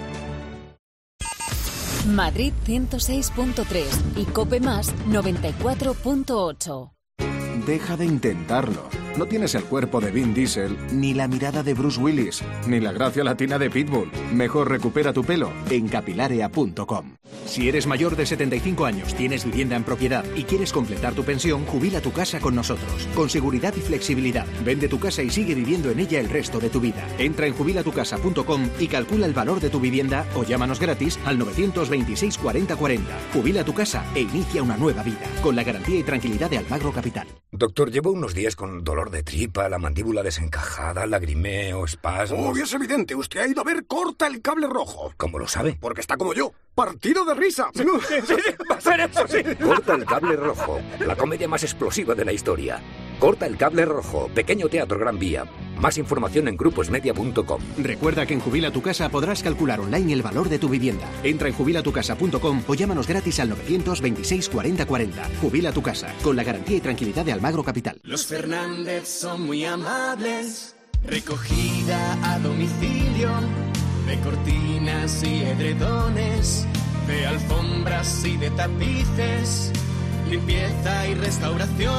Madrid ciento seis punto tres y Cope Más noventa y cuatro punto ocho. Deja de intentarlo. No tienes el cuerpo de Vin Diesel, ni la mirada de Bruce Willis, ni la gracia latina de Pitbull. Mejor recupera tu pelo en capilarea punto com. Si eres mayor de setenta y cinco años, tienes vivienda en propiedad y quieres completar tu pensión, jubila tu casa con nosotros. Con seguridad y flexibilidad. Vende tu casa y sigue viviendo en ella el resto de tu vida. Entra en jubila tu casa punto com y calcula el valor de tu vivienda o llámanos gratis al novecientos veintiséis cuarenta cuarenta. Jubila tu casa e inicia una nueva vida. Con la garantía y tranquilidad de Almagro Capital. Doctor, llevo unos días con dolor de tripa, la mandíbula desencajada, lagrimeo, espasmos... Oh, es evidente. Usted ha ido a ver Corta el Cable Rojo. ¿Cómo lo sabe? Porque está como yo. Partido de risa. Sí, sí, sí, va a ser eso, sí. Corta el Cable Rojo, la comedia más explosiva de la historia. Corta el Cable Rojo, Pequeño Teatro Gran Vía. Más información en gruposmedia punto com. Recuerda que en Jubila tu Casa podrás calcular online el valor de tu vivienda. Entra en jubila tu casa punto com o llámanos gratis al novecientos veintiséis cuarenta cuarenta. Jubila tu casa, con la garantía y tranquilidad de Almagro Capital. Los Fernández son muy amables. Recogida a domicilio de cortinas y edredones, de alfombras y de tapices, limpieza y restauración.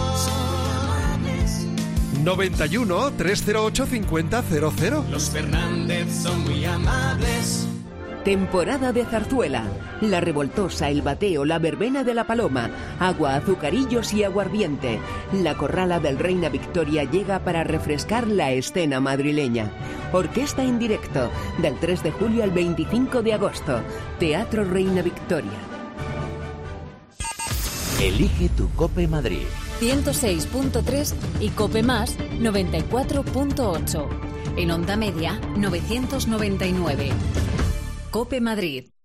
noventa y uno, trescientos ocho, cincuenta, cero cero. Los Fernández son muy amables. Temporada de zarzuela. La revoltosa, el bateo, la verbena de la paloma, agua, azucarillos y aguardiente. La corrala del Reina Victoria llega para refrescar la escena madrileña. Orquesta en directo, del tres de julio al veinticinco de agosto. Teatro Reina Victoria. Elige tu Cope Madrid. ciento seis punto tres y Cope Más noventa y cuatro punto ocho. En onda media novecientos noventa y nueve. Cope Madrid.